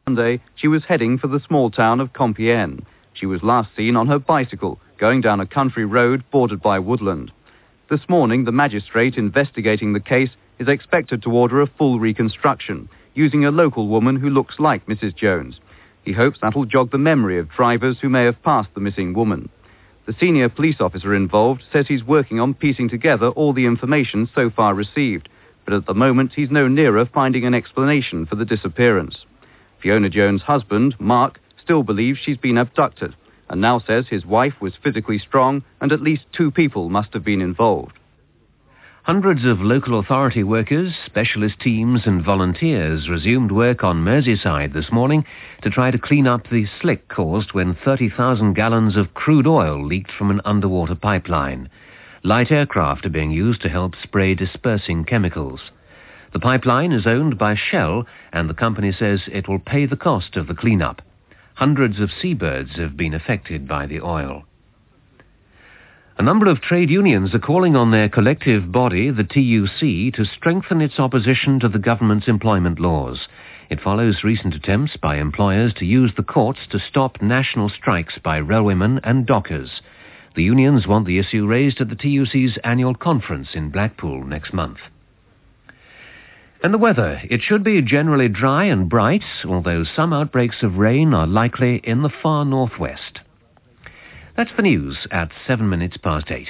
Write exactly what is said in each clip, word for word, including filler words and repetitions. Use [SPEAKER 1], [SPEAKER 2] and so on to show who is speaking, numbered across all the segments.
[SPEAKER 1] Monday, she was heading for the small town of Compiègne. She was last seen on her bicycle, going down a country road bordered by woodland. This morning, the magistrate investigating the case is expected to order a full reconstruction, using a local woman who looks like Missus Jones. He hopes that'll jog the memory of drivers who may have passed the missing woman. The senior police officer involved says he's working on piecing together all the information so far received, but at the moment he's no nearer finding an explanation for the disappearance. Fiona Jones' husband, Mark, still believes she's been abducted, and now says his wife was physically strong and at least two people must have been involved.
[SPEAKER 2] Hundreds of local authority workers, specialist teams and volunteers resumed work on Merseyside this morning to try to clean up the slick caused when thirty thousand gallons of crude oil leaked from an underwater pipeline. Light aircraft are being used to help spray dispersing chemicals. The pipeline is owned by Shell, and the company says it will pay the cost of the cleanup. Hundreds of seabirds have been affected by the oil. A number of trade unions are calling on their collective body, the T U C, to strengthen its opposition to the government's employment laws. It follows recent attempts by employers to use the courts to stop national strikes by railwaymen and dockers. The unions want the issue raised at the T U C's annual conference in Blackpool next month. And the weather. It should be generally dry and bright, although some outbreaks of rain are likely in the far northwest. That's the news at seven minutes past eight.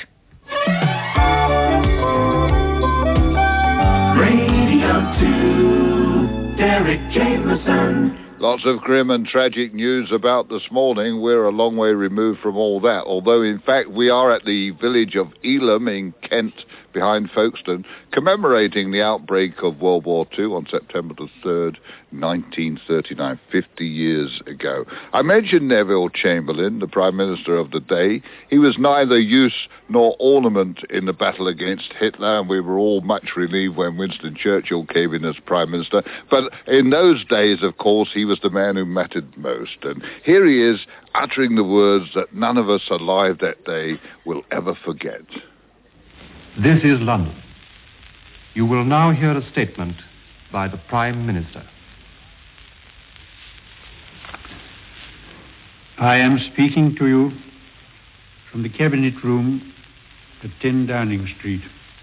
[SPEAKER 3] Radio two, Derek Jameson.
[SPEAKER 4] Lots of grim and tragic news about this morning. We're a long way removed from all that, although in fact we are at the village of Elam in Kent, behind Folkestone, commemorating the outbreak of World War Two on September the third, nineteen thirty-nine, fifty years ago. I mentioned Neville Chamberlain, the Prime Minister of the day. He was neither use nor ornament in the battle against Hitler, and we were all much relieved when Winston Churchill came in as Prime Minister. But in those days, of course, he was the man who mattered most. And here he is, uttering the words that none of us alive that day will ever forget.
[SPEAKER 5] This is London. You will now hear a statement by the Prime Minister.
[SPEAKER 6] I am speaking to you from the Cabinet Room at ten Downing Street.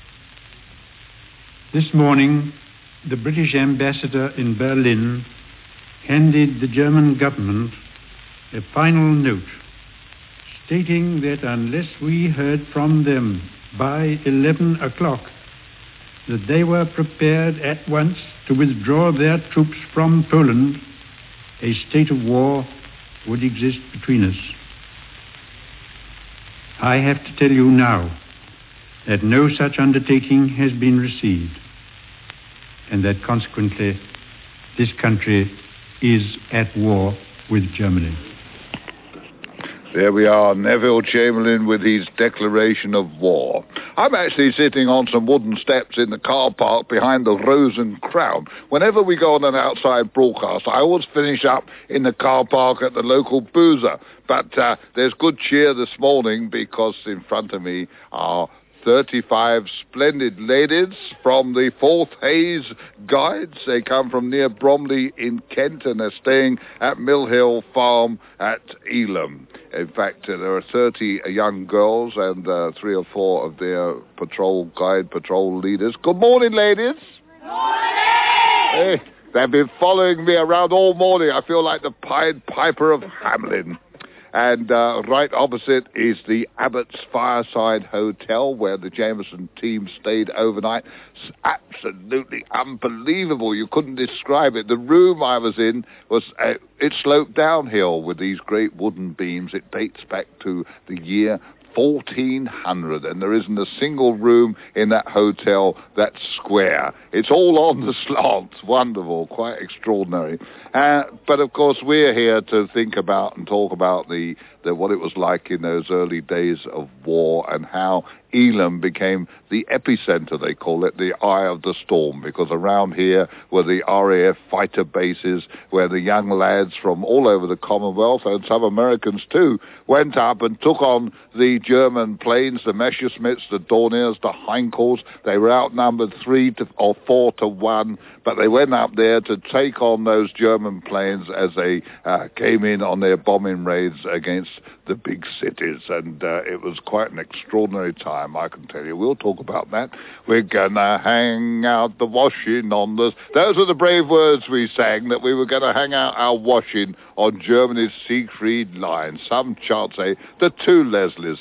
[SPEAKER 6] This morning, the British ambassador in Berlin handed the German government a final note stating that unless we heard from them by eleven o'clock, that they were prepared at once to withdraw their troops from Poland, a state of war would exist between us. I have to tell you now that no such undertaking has been received, and that consequently this country is at war with Germany.
[SPEAKER 4] There we are, Neville Chamberlain with his declaration of war. I'm actually sitting on some wooden steps in the car park behind the Rose and Crown. Whenever we go on an outside broadcast, I always finish up in the car park at the local boozer. But uh, there's good cheer this morning because in front of me are thirty-five splendid ladies from the Fourth Hayes Guides. They come from near Bromley in Kent and they're staying at Mill Hill Farm at Elam. In fact, uh, there are thirty young girls and uh, three or four of their patrol guide patrol leaders. Good morning, ladies.
[SPEAKER 7] Good morning.
[SPEAKER 4] Hey, they've been following me around all morning. I feel like the Pied Piper of Hamelin. And uh, right opposite is the Abbott's Fireside Hotel, where the Jameson team stayed overnight. It's absolutely unbelievable. You couldn't describe it. The room I was in, was uh, it sloped downhill with these great wooden beams. It dates back to the year fourteen hundred, and there isn't a single room in that hotel that's square. It's all on the slants. Wonderful, quite extraordinary. Uh, but of course, we're here to think about and talk about the, the what it was like in those early days of war and how Elam became the epicenter, they call it, the eye of the storm, because around here were the R A F fighter bases where the young lads from all over the Commonwealth, and some Americans too, went up and took on the German planes, the Messerschmitts, the Dorniers, the Heinkels. They were outnumbered three to, or four to one, but they went up there to take on those German planes as they uh, came in on their bombing raids against the big cities, and uh, it was quite an extraordinary time, I can tell you. We'll talk about that. We're gonna hang out the washing on the... Those are the brave words we sang, that we were going to hang out our washing on Germany's Siegfried Line. Some chants say the two Leslies.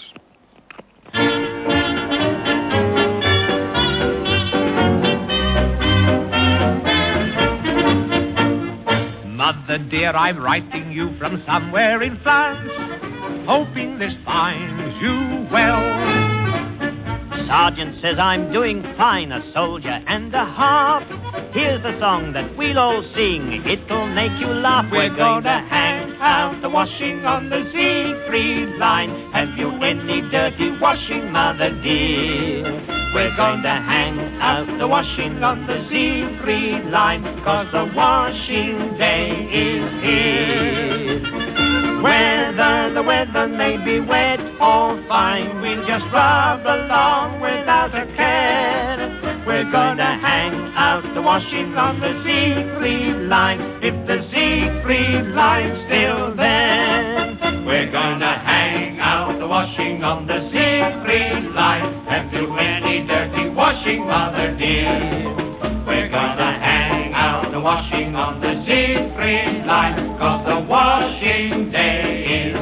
[SPEAKER 7] Mother dear, I'm writing you from somewhere in France, hoping this finds you well.
[SPEAKER 8] Sergeant says I'm doing fine, a soldier and a half. Here's the song that we'll all sing, it'll make you laugh.
[SPEAKER 7] We're, We're going to hang out the washing on the Siegfried Line. Have you any dirty washing, mother dear? We're going to hang out the washing on the Siegfried Line, 'cause the washing day is here. Whether the weather may be wet or fine, we'll just rub along without a care. We're gonna hang out the washing on the Siegfried Line, if the Siegfried Line's still there. We're gonna hang out the washing on the Siegfried Line. Have you any dirty washing, mother dear? We're gonna hang out the washing on the Siegfried Line, 'cause the washing day is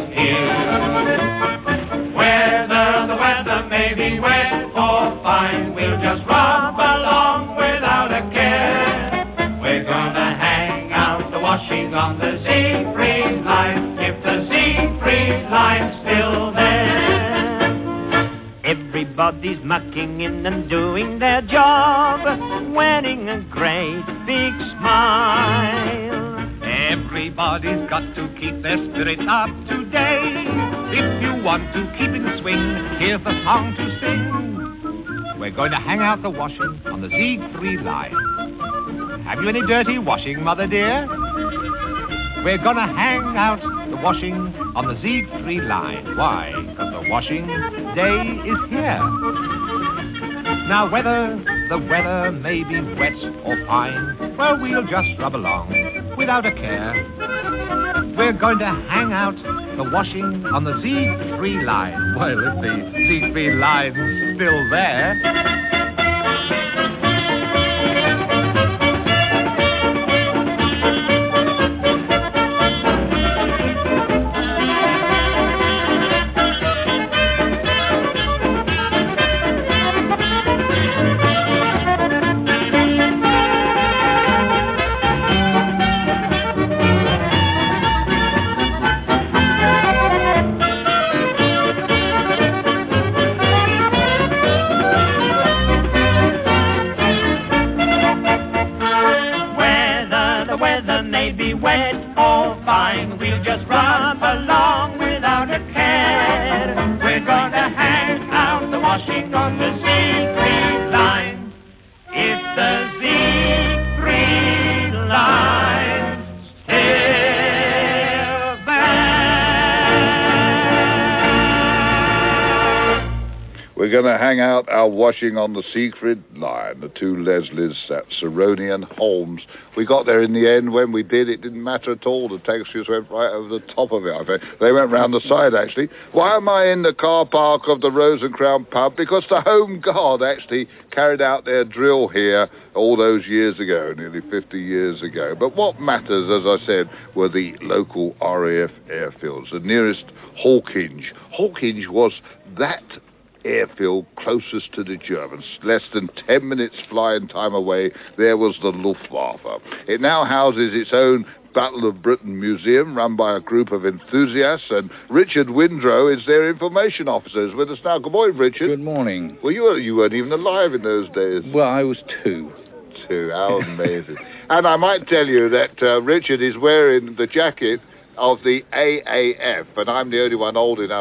[SPEAKER 7] here. Whether the weather may be wet or fine, we'll just rub along without a care. We're gonna hang out the washing on the Siegfried Line, if the Siegfried Line's still there.
[SPEAKER 8] Everybody's mucking in and doing their job, wearing a great big smile.
[SPEAKER 7] Everybody's got to keep their spirits up today. If you want to keep in swing, here's the song to sing. We're going to hang out the washing on the Siegfried Line. Have you any dirty washing, mother dear? We're going to hang out the washing on the Siegfried Line. Why? Because the washing day is here. Now, whether the weather may be wet or fine, well, we'll just rub along without a care. We're going to hang out the washing on the Siegfried Line. Well, if the Siegfried Line's still there.
[SPEAKER 4] We're going to hang out our washing on the Siegfried Line, the two Leslies, at Saroni and Holmes. We got there in the end. When we did, it didn't matter at all. The taxis went right over the top of it, I think. They went round the side, actually. Why am I in the car park of the Rose and Crown pub? Because the Home Guard actually carried out their drill here all those years ago, nearly fifty years ago. But what matters, as I said, were the local R A F airfields. The nearest, Hawkinge. Hawkinge was that airfield closest to the Germans, less than ten minutes flying time away. There was the Luftwaffe. It now houses its own Battle of Britain Museum, run by a group of enthusiasts, and Richard Windrow is their information officer. Is with us now. Good morning, Richard.
[SPEAKER 9] Good morning.
[SPEAKER 4] Well, you, were, you weren't even alive in those days.
[SPEAKER 9] Well, I was two.
[SPEAKER 4] Two, how amazing. And I might tell you that uh, Richard is wearing the jacket of the A A F, and I'm the only one old enough to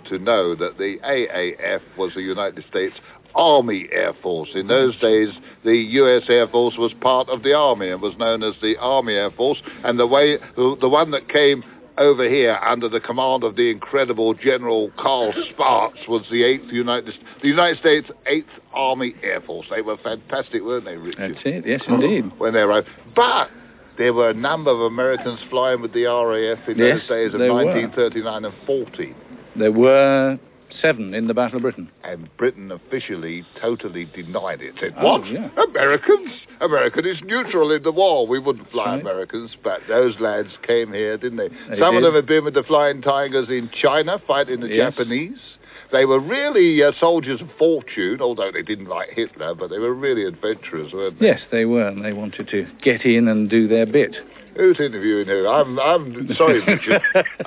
[SPEAKER 4] to know that the A A F was the United States Army Air Force. In those days, the U S Air Force was part of the Army and was known as the Army Air Force. And the way, the one that came over here under the command of the incredible General Carl Sparks was the eighth United, the United States eighth Army Air Force. They were fantastic, weren't they, Richard?
[SPEAKER 9] That's it. Yes, indeed.
[SPEAKER 4] When they arrived, but there were a number of Americans flying with the R A F in
[SPEAKER 9] yes,
[SPEAKER 4] those days of nineteen thirty-nine and forty.
[SPEAKER 9] There were seven in the Battle of Britain.
[SPEAKER 4] And Britain officially totally denied it. Said,
[SPEAKER 9] oh,
[SPEAKER 4] what?
[SPEAKER 9] Yeah.
[SPEAKER 4] Americans? America is neutral in the war. We wouldn't fly
[SPEAKER 9] right.
[SPEAKER 4] Americans. But those lads came here, didn't they?
[SPEAKER 9] they
[SPEAKER 4] Some
[SPEAKER 9] did.
[SPEAKER 4] of them had been with the Flying Tigers in China, fighting the
[SPEAKER 9] yes.
[SPEAKER 4] Japanese. They were really uh, soldiers of fortune, although they didn't like Hitler, but they were really adventurers, weren't they?
[SPEAKER 9] Yes, they were, and they wanted to get in and do their bit.
[SPEAKER 4] Who's interviewing who? I'm, I'm sorry, Richard.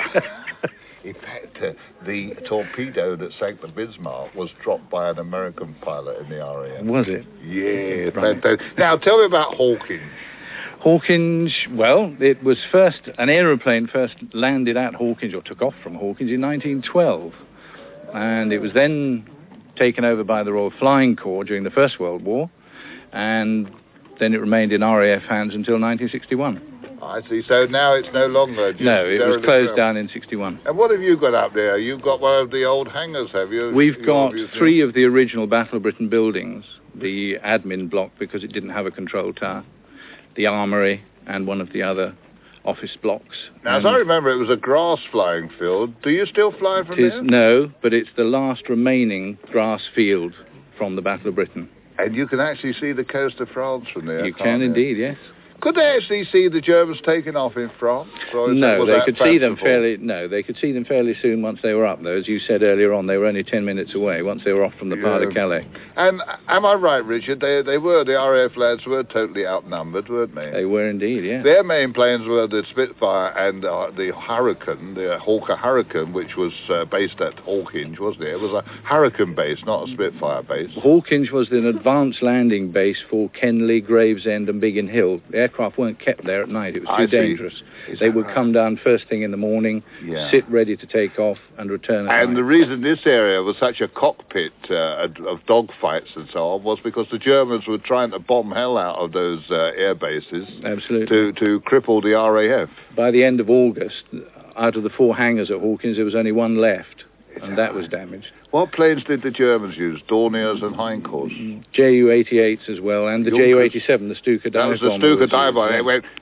[SPEAKER 4] In fact, uh, the torpedo that sank the Bismarck was dropped by an American pilot in the R A F.
[SPEAKER 9] Was it?
[SPEAKER 4] Yeah,
[SPEAKER 9] right.
[SPEAKER 4] fantastic. Now, tell me about Hawkins.
[SPEAKER 9] Hawkins, well, it was first, an aeroplane first landed at Hawkins, or took off from Hawkins in nineteen twelve. And it was then taken over by the Royal Flying Corps during the First World War. And then it remained in R A F hands until nineteen sixty-one.
[SPEAKER 4] I see. So now it's no longer... Just
[SPEAKER 9] no, it was closed down in sixty-one.
[SPEAKER 4] And what have you got up there? You've got one of the old hangars, have you?
[SPEAKER 9] We've
[SPEAKER 4] Your
[SPEAKER 9] got
[SPEAKER 4] museum?
[SPEAKER 9] three of the original Battle of Britain buildings. The admin block, because it didn't have a control tower. The armoury, and one of the other office blocks.
[SPEAKER 4] Now, as I remember, it was a grass flying field. Do you still fly from
[SPEAKER 9] it is,
[SPEAKER 4] there?
[SPEAKER 9] No, but it's the last remaining grass field from the Battle of Britain.
[SPEAKER 4] And you can actually see the coast of France from there.
[SPEAKER 9] You can
[SPEAKER 4] you?
[SPEAKER 9] indeed, yes.
[SPEAKER 4] Could they actually see the Germans taking off in France? Or
[SPEAKER 9] no, they could see them
[SPEAKER 4] fanciful?
[SPEAKER 9] fairly. No, they could see them fairly soon once they were up there. As you said earlier on, they were only ten minutes away once they were off from the
[SPEAKER 4] yeah.
[SPEAKER 9] Pas de Calais.
[SPEAKER 4] And am I right, Richard? They they were the R A F lads were totally outnumbered, weren't they?
[SPEAKER 9] They were indeed, yeah.
[SPEAKER 4] Their main planes were the Spitfire and uh, the Hurricane, the Hawker Hurricane, which was uh, based at Hawkinge, wasn't it? It was a Hurricane base, not a Spitfire base.
[SPEAKER 9] Hawkinge was an advanced landing base for Kenley, Gravesend, and Biggin Hill. The aircraft weren't kept there at night. It was too
[SPEAKER 4] I see.
[SPEAKER 9] dangerous.
[SPEAKER 4] Is
[SPEAKER 9] they
[SPEAKER 4] that
[SPEAKER 9] would
[SPEAKER 4] right?
[SPEAKER 9] come down first thing in the morning,
[SPEAKER 4] yeah.
[SPEAKER 9] sit ready to take off, and return at
[SPEAKER 4] And
[SPEAKER 9] night.
[SPEAKER 4] the reason this area was such a cockpit uh, of dogfights and so on was because the Germans were trying to bomb hell out of those uh, air bases.
[SPEAKER 9] Absolutely.
[SPEAKER 4] To, to cripple the R A F.
[SPEAKER 9] By the end of August, out of the four hangars at Hawkins, there was only one left, and that was damaged.
[SPEAKER 4] What planes did the Germans use? Dorniers and Heinkor's?
[SPEAKER 9] J U eighty-eights as well, and the J U eighty-seven, the Stuka dive bomber.
[SPEAKER 4] That was the Stuka dive bomber. It went...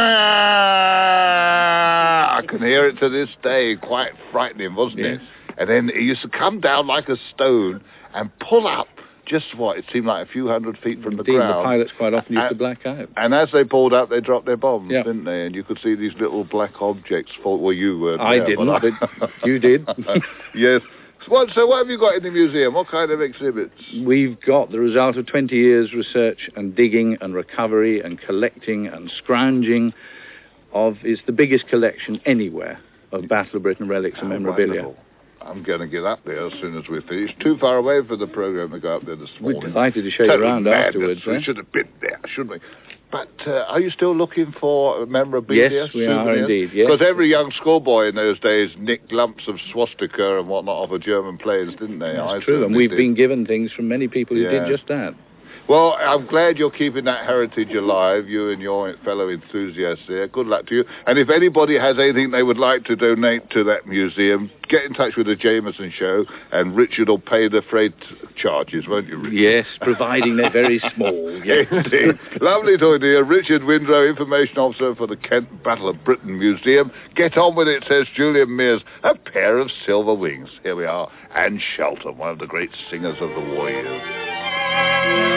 [SPEAKER 4] I can hear it to this day. Quite frightening, wasn't
[SPEAKER 9] yes.
[SPEAKER 4] it? And then it used to come down like a stone and pull up just what? It seemed like a few hundred feet from
[SPEAKER 9] Indeed,
[SPEAKER 4] the ground.
[SPEAKER 9] the pilots quite often used
[SPEAKER 4] and,
[SPEAKER 9] to black out.
[SPEAKER 4] And as they pulled up, they dropped their bombs,
[SPEAKER 9] yep.
[SPEAKER 4] didn't they? And you could see these little black objects fall... Well, you weren't
[SPEAKER 9] I
[SPEAKER 4] there,
[SPEAKER 9] didn't,
[SPEAKER 4] but,
[SPEAKER 9] but you did.
[SPEAKER 4] Yes. What, so what have you got in the museum? What kind of exhibits?
[SPEAKER 9] We've got the result of twenty years research and digging and recovery and collecting and scrounging of... It's the biggest collection anywhere of Battle of Britain relics and
[SPEAKER 4] oh,
[SPEAKER 9] memorabilia.
[SPEAKER 4] Wonderful. I'm going to get up there as soon as we're finished. Too far away for the programme to go up there this morning.
[SPEAKER 9] We're delighted to show you around
[SPEAKER 4] madness.
[SPEAKER 9] afterwards.
[SPEAKER 4] We
[SPEAKER 9] eh?
[SPEAKER 4] should have been there, shouldn't we? But uh, are you still looking for memorabilia?
[SPEAKER 9] Yes, we
[SPEAKER 4] souvenirs?
[SPEAKER 9] are indeed, yes.
[SPEAKER 4] Because every young schoolboy in those days nicked lumps of swastika and whatnot off of German planes, didn't they?
[SPEAKER 9] That's
[SPEAKER 4] I
[SPEAKER 9] true, and we've
[SPEAKER 4] did.
[SPEAKER 9] been given things from many people who
[SPEAKER 4] Yeah.
[SPEAKER 9] did just that.
[SPEAKER 4] Well, I'm glad you're keeping that heritage alive, you and your fellow enthusiasts there. Good luck to you. And if anybody has anything they would like to donate to that museum, get in touch with the Jameson Show, and Richard will pay the freight charges, won't you, Richard?
[SPEAKER 9] Yes, providing they're very small. Yes.
[SPEAKER 4] Indeed. Lovely talking to you. Richard Windrow, Information Officer for the Kent Battle of Britain Museum. Get on with it, says Julian Mears. A pair of silver wings. Here we are. Anne Shelton, one of the great singers of the war years.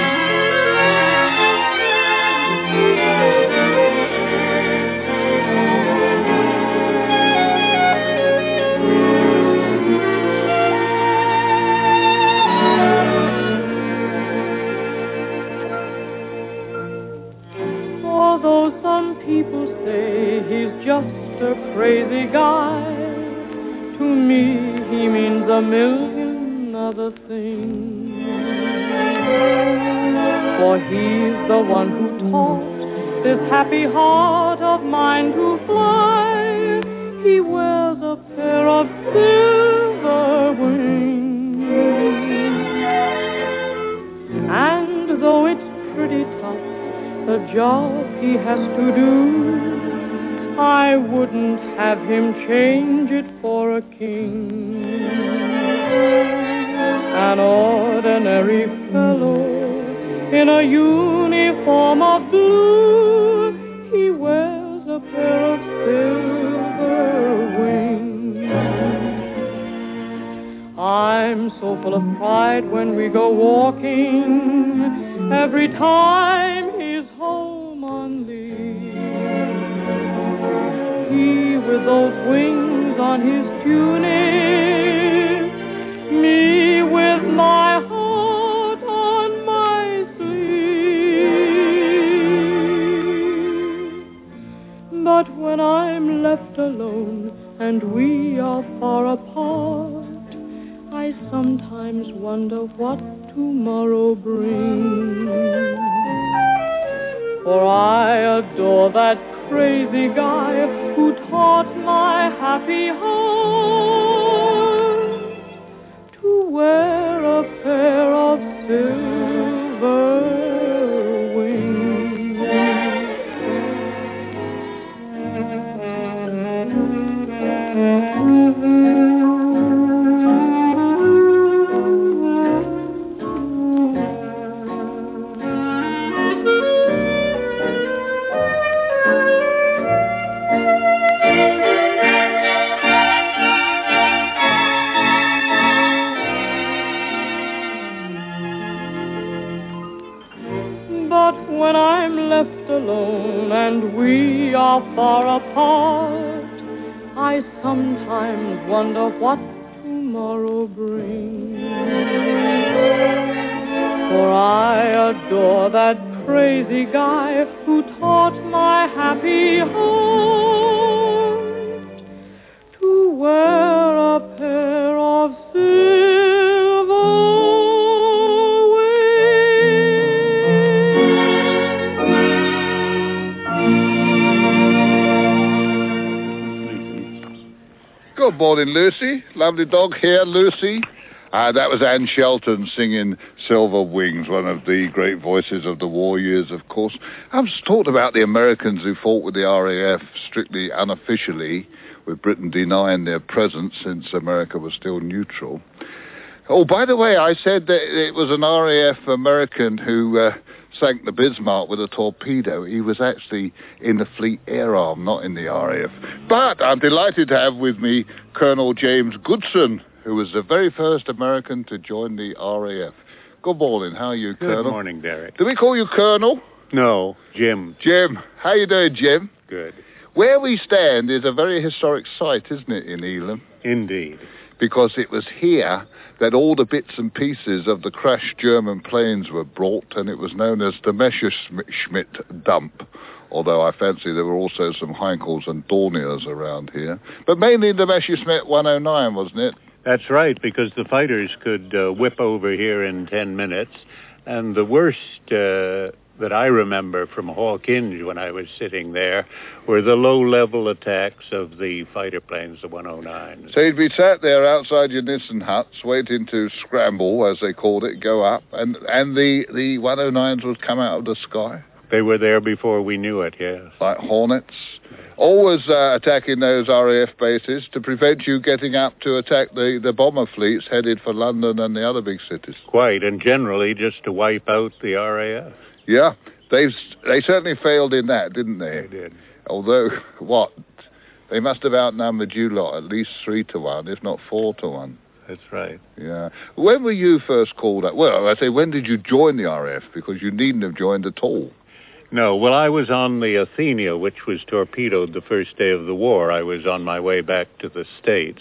[SPEAKER 10] Although some people say he's just a crazy guy, to me he means a million other things. For he's the one who taught this happy heart of mine to fly. He wears a pair of silver job he has to do, I wouldn't have him change it for a king. An ordinary fellow in a uniform of blue, he wears a pair of silver wings. I'm so full of pride when we go walking, every time he's home on leave. He with those wings on his tunic, me with my heart on my sleeve. But when I'm left alone and we are far apart, I sometimes wonder what tomorrow brings. For I adore that crazy guy who taught my happy heart to wear a pair of silver wings. When I'm left alone and we are far apart, I sometimes wonder what tomorrow brings. For I adore that crazy guy who taught my happy heart to wear a pair of silver.
[SPEAKER 4] Good morning, Lucy. Lovely dog here, Lucy. Uh, that was Anne Shelton singing Silver Wings, one of the great voices of the war years, of course. I've talked about the Americans who fought with the R A F strictly unofficially, with Britain denying their presence since America was still neutral. Oh, by the way, I said that it was an R A F American who uh, sank the Bismarck with a torpedo. He was actually in the Fleet Air Arm, not in the R A F. But I'm delighted to have with me Colonel James Goodson, who was the very first American to join the R A F. Good morning. How are you,
[SPEAKER 11] Good
[SPEAKER 4] Colonel?
[SPEAKER 11] Good morning, Derek.
[SPEAKER 4] Do we call you Colonel?
[SPEAKER 11] No, Jim.
[SPEAKER 4] Jim. How you doing, Jim?
[SPEAKER 11] Good.
[SPEAKER 4] Where we stand is a very historic site, isn't it, in Elam?
[SPEAKER 11] Indeed.
[SPEAKER 4] Because it was here that all the bits and pieces of the crashed German planes were brought, and it was known as the Messerschmitt dump, although I fancy there were also some Heinkels and Dorniers around here. But mainly the Messerschmitt one oh nine, wasn't it?
[SPEAKER 11] That's right, because the fighters could uh, whip over here in ten minutes, and the worst uh, that I remember from Hawkinge when I was sitting there were the low-level attacks of the fighter planes, the one oh nines.
[SPEAKER 4] So you'd be sat there outside your Nissen huts waiting to scramble, as they called it, go up, and, and the, the one oh nines would come out of the sky?
[SPEAKER 11] They were there before we knew it, yes.
[SPEAKER 4] Like hornets? Always uh, attacking those R A F bases to prevent you getting up to attack the, the bomber fleets headed for London and the other big cities.
[SPEAKER 11] Quite, and generally just to wipe out the R A F.
[SPEAKER 4] Yeah, they they certainly failed in that, didn't they?
[SPEAKER 11] They did.
[SPEAKER 4] Although, what? They must have outnumbered you lot at least three to one, if not four to one.
[SPEAKER 11] That's right.
[SPEAKER 4] Yeah. When were you first called up? Well, I say, when did you join the R A F? Because you needn't have joined at all.
[SPEAKER 11] No, well, I was on the Athenia, which was torpedoed the first day of the war. I was on my way back to the States.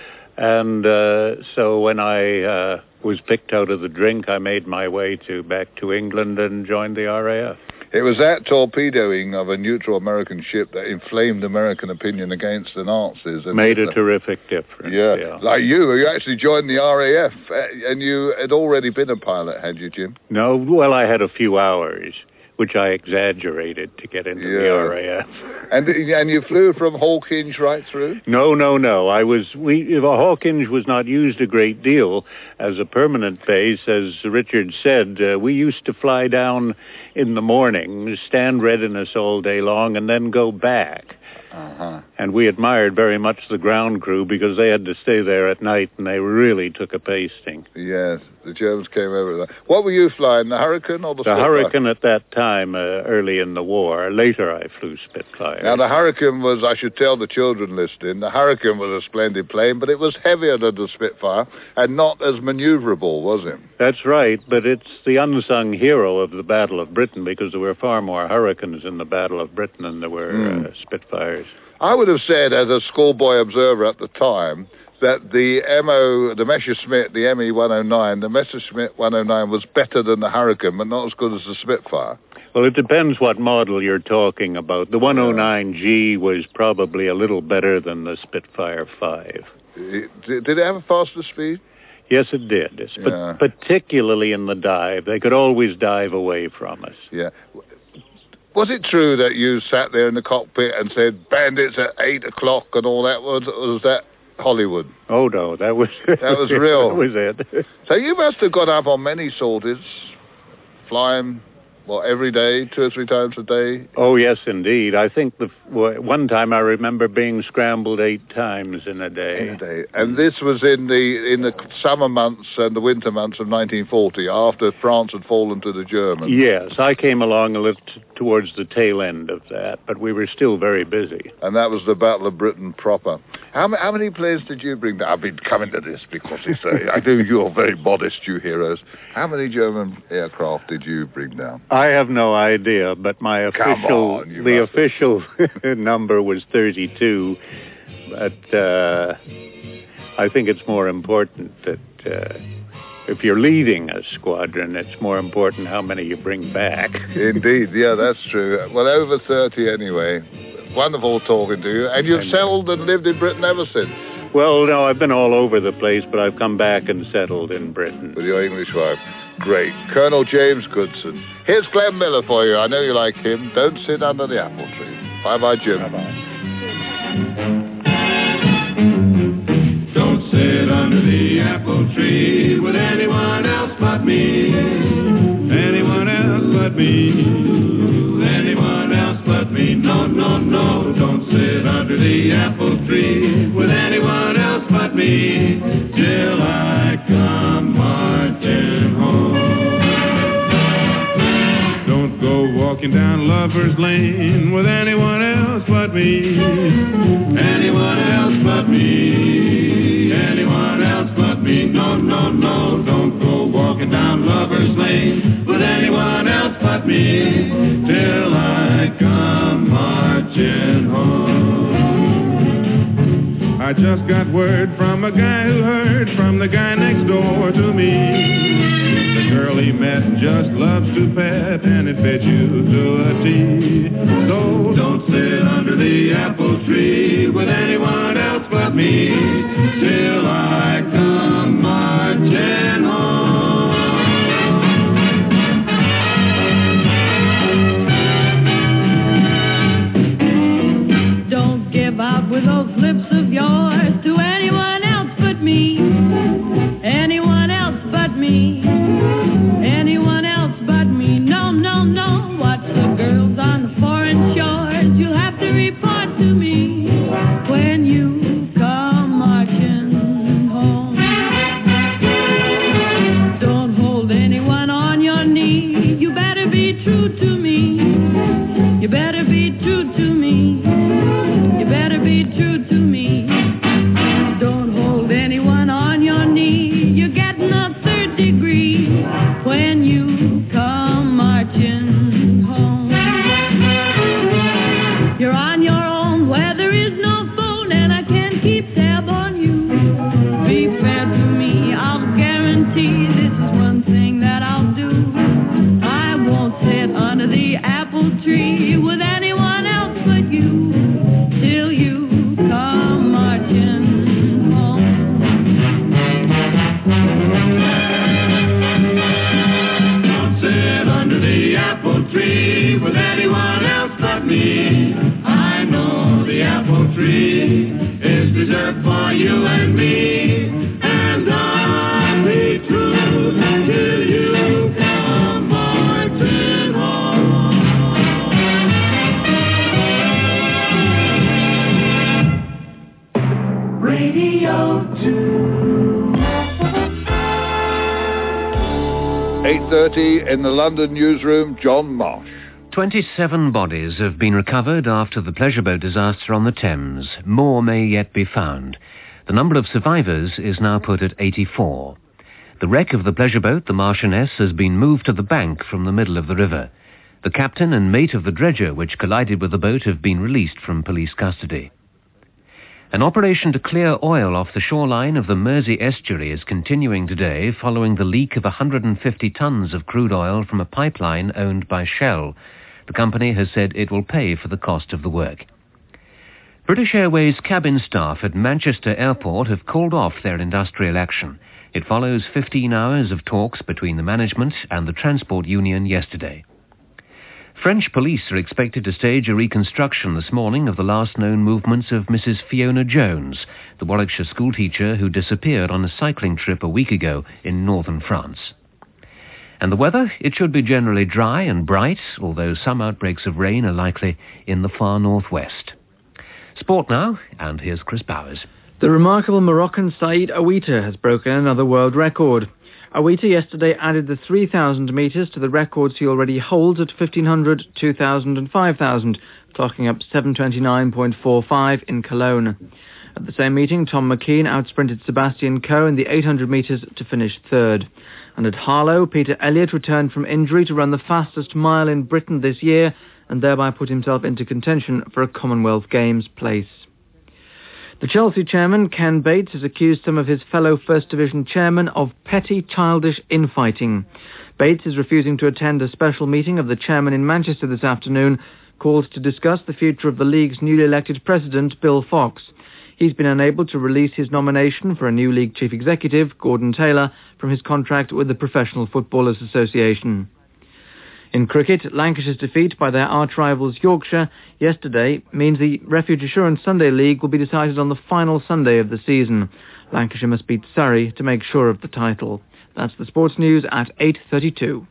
[SPEAKER 11] And uh, so when I uh, was picked out of the drink, I made my way to back to England and joined the R A F.
[SPEAKER 4] It was that torpedoing of a neutral American ship that inflamed American opinion against the Nazis. And
[SPEAKER 11] made a terrific difference.
[SPEAKER 4] Yeah.
[SPEAKER 11] yeah,
[SPEAKER 4] like you, you actually joined the R A F, and you had already been a pilot, had you, Jim?
[SPEAKER 11] No, well, I had a few hours. which I exaggerated to get into
[SPEAKER 4] Yeah.
[SPEAKER 11] the R A F.
[SPEAKER 4] And and you flew from Hawkinge right through?
[SPEAKER 11] No, no, no. I was we Hawkinge was not used a great deal as a permanent base, as Richard said. Uh, we used to fly down in the morning, stand readiness all day long, and then go back.
[SPEAKER 4] Uh-huh.
[SPEAKER 11] And we admired very much the ground crew because they had to stay there at night, and they really took a pasting.
[SPEAKER 4] Yes, the Germans came over. What were you flying, the Hurricane or the
[SPEAKER 11] The
[SPEAKER 4] Spitfire?
[SPEAKER 11] Hurricane at that time, uh, early in the war. Later I flew Spitfire.
[SPEAKER 4] Now, the Hurricane was, I should tell the children listening, the Hurricane was a splendid plane, but it was heavier than the Spitfire and not as maneuverable, was it?
[SPEAKER 11] That's right, but it's the unsung hero of the Battle of Britain because there were far more Hurricanes in the Battle of Britain than there were
[SPEAKER 4] Mm.
[SPEAKER 11] uh, Spitfires.
[SPEAKER 4] I would have said, as a schoolboy observer at the time, that the M O, the Messerschmitt, the M E one oh nine, the Messerschmitt one oh nine was better than the Hurricane, but not as good as the Spitfire.
[SPEAKER 11] Well, it depends what model you're talking about. The one oh nine G was probably a little better than the Spitfire five.
[SPEAKER 4] It, did it have a faster speed?
[SPEAKER 11] Yes, it did, it's
[SPEAKER 4] Yeah.
[SPEAKER 11] pa- particularly in the dive. They could always dive away from us.
[SPEAKER 4] Yeah. Was it true that you sat there in the cockpit and said, bandits at eight o'clock and all that? Was, was that Hollywood?
[SPEAKER 11] Oh, no, that was...
[SPEAKER 4] That was real.
[SPEAKER 11] That was it.
[SPEAKER 4] So you must have gone up on many sorties, flying, what, every day, two or three times a day?
[SPEAKER 11] Oh, yes, indeed. I think the w- one time I remember being scrambled eight times in a day.
[SPEAKER 4] In a day. And this was in the in the summer months and the winter months of nineteen forty, after France had fallen to the Germans.
[SPEAKER 11] Yes, I came along a little t- towards the tail end of that, but we were still very busy.
[SPEAKER 4] And that was the Battle of Britain proper. How, ma- how many planes did you bring down? I've been coming to this because it's, uh, I know you're very modest, you heroes. How many German aircraft did you bring down?
[SPEAKER 11] I have no idea, but my
[SPEAKER 4] Come
[SPEAKER 11] official
[SPEAKER 4] on, you
[SPEAKER 11] the
[SPEAKER 4] must have.
[SPEAKER 11] official number was thirty-two. But uh, I think it's more important that uh, if you're leading a squadron, it's more important how many you bring back.
[SPEAKER 4] Indeed, yeah, that's true. Well, over thirty anyway. Wonderful talking to you. And you've
[SPEAKER 11] And-
[SPEAKER 4] settled and lived in Britain ever since?
[SPEAKER 11] Well, no, I've been all over the place, but I've come back and settled in Britain.
[SPEAKER 4] With your English wife. Great. Colonel James Goodson. Here's Glenn Miller for you. I know you like him. Don't sit under the apple tree. Bye-bye, Jim.
[SPEAKER 11] Bye-bye.
[SPEAKER 3] Don't sit under the apple tree with anyone else but me. Anyone else but me. Anyone else but me. No, no, no. Don't sit under the apple tree with anyone else but me. Till I come marching home. Don't go walking down Lover's Lane with anyone else but me. Anyone else but me. Anyone else but me. No, no, no. Don't go walking down Lover's Lane with anyone else but me. Till I come marching home. I just got word from a guy who heard from the guy next door to me. The girl he met just loves to pet, and it fits you to a T. So don't sit under the apple tree with anyone else but me till I come marching home.
[SPEAKER 10] Don't give out with those lips of yours to anyone else but me. Anyone else but me. Anyone else but me. No, no, no. Watch the girls on the foreign shores. You'll have to report to me when you come marching
[SPEAKER 3] tree with anyone else but me. I know the apple tree is reserved for you and me. And I'll be true till you come marching home. Radio two.
[SPEAKER 4] eight thirty in the London newsroom, John Marsh.
[SPEAKER 2] twenty-seven bodies have been recovered after the pleasure boat disaster on the Thames. More may yet be found. The number of survivors is now put at eighty-four. The wreck of the pleasure boat, the Marchioness, has been moved to the bank from the middle of the river. The captain and mate of the dredger which collided with the boat have been released from police custody. An operation to clear oil off the shoreline of the Mersey estuary is continuing today following the leak of one hundred fifty tons of crude oil from a pipeline owned by Shell. The company has said it will pay for the cost of the work. British Airways cabin staff at Manchester Airport have called off their industrial action. It follows fifteen hours of talks between the management and the Transport Union yesterday. French police are expected to stage a reconstruction this morning of the last known movements of Missus Fiona Jones, the Warwickshire schoolteacher who disappeared on a cycling trip a week ago in northern France. And the weather, it should be generally dry and bright, although some outbreaks of rain are likely in the far northwest. Sport now, and here's Chris Bowers.
[SPEAKER 12] The remarkable Moroccan Saïd Aouita has broken another world record. Aouita yesterday added the three thousand metres to the records he already holds at fifteen hundred, two thousand and five thousand, clocking up seven twenty-nine point four five in Cologne. At the same meeting, Tom McKean outsprinted Sebastian Coe in the eight hundred metres to finish third. And at Harlow, Peter Elliott returned from injury to run the fastest mile in Britain this year and thereby put himself into contention for a Commonwealth Games place. The Chelsea chairman, Ken Bates, has accused some of his fellow First Division chairmen of petty, childish infighting. Bates is refusing to attend a special meeting of the chairman in Manchester this afternoon, called to discuss the future of the league's newly elected president, Bill Fox. He's been unable to release his nomination for a new league chief executive, Gordon Taylor, from his contract with the Professional Footballers Association. In cricket, Lancashire's defeat by their arch-rivals Yorkshire yesterday means the Refuge Assurance Sunday League will be decided on the final Sunday of the season. Lancashire must beat Surrey to make sure of the title. That's the sports news at eight thirty-two.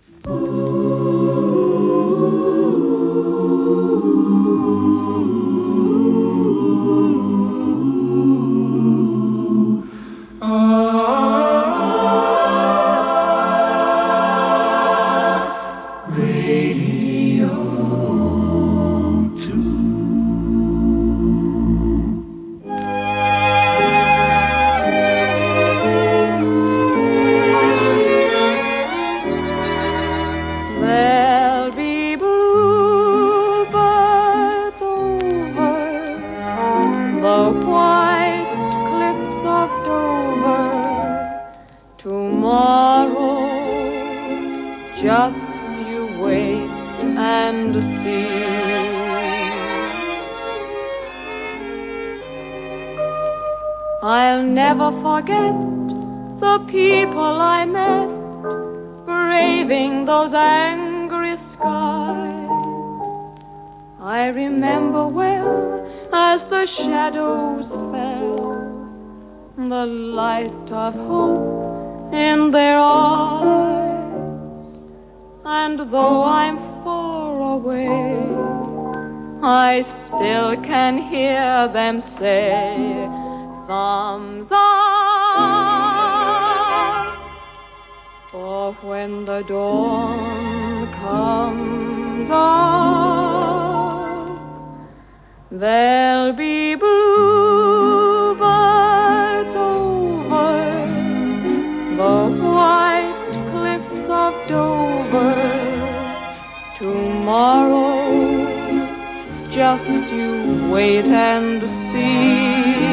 [SPEAKER 10] I'll never forget the people I met, braving those angry skies. I remember well as the shadows fell, the light of hope in their eyes. And though I'm far away, I still can hear them say, thumbs up. For when the dawn comes up, there'll be bluebirds over the white cliffs of Dover. Tomorrow, just you wait and see.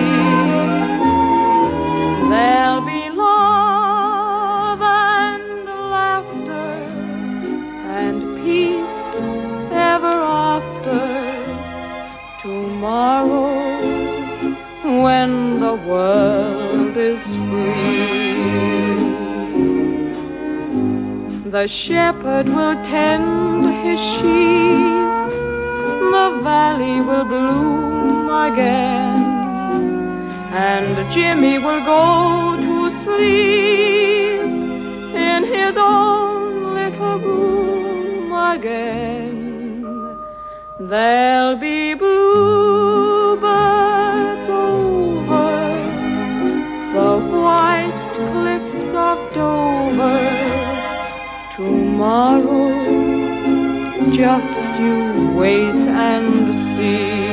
[SPEAKER 10] There'll be love and laughter and peace ever after. Tomorrow, when the world is free. The shepherd will tend his sheep, the valley will bloom again, and Jimmy will go to sleep in his own little room again. There'll be bluebirds over the white cliffs of Dover. Tomorrow, just you wait and see.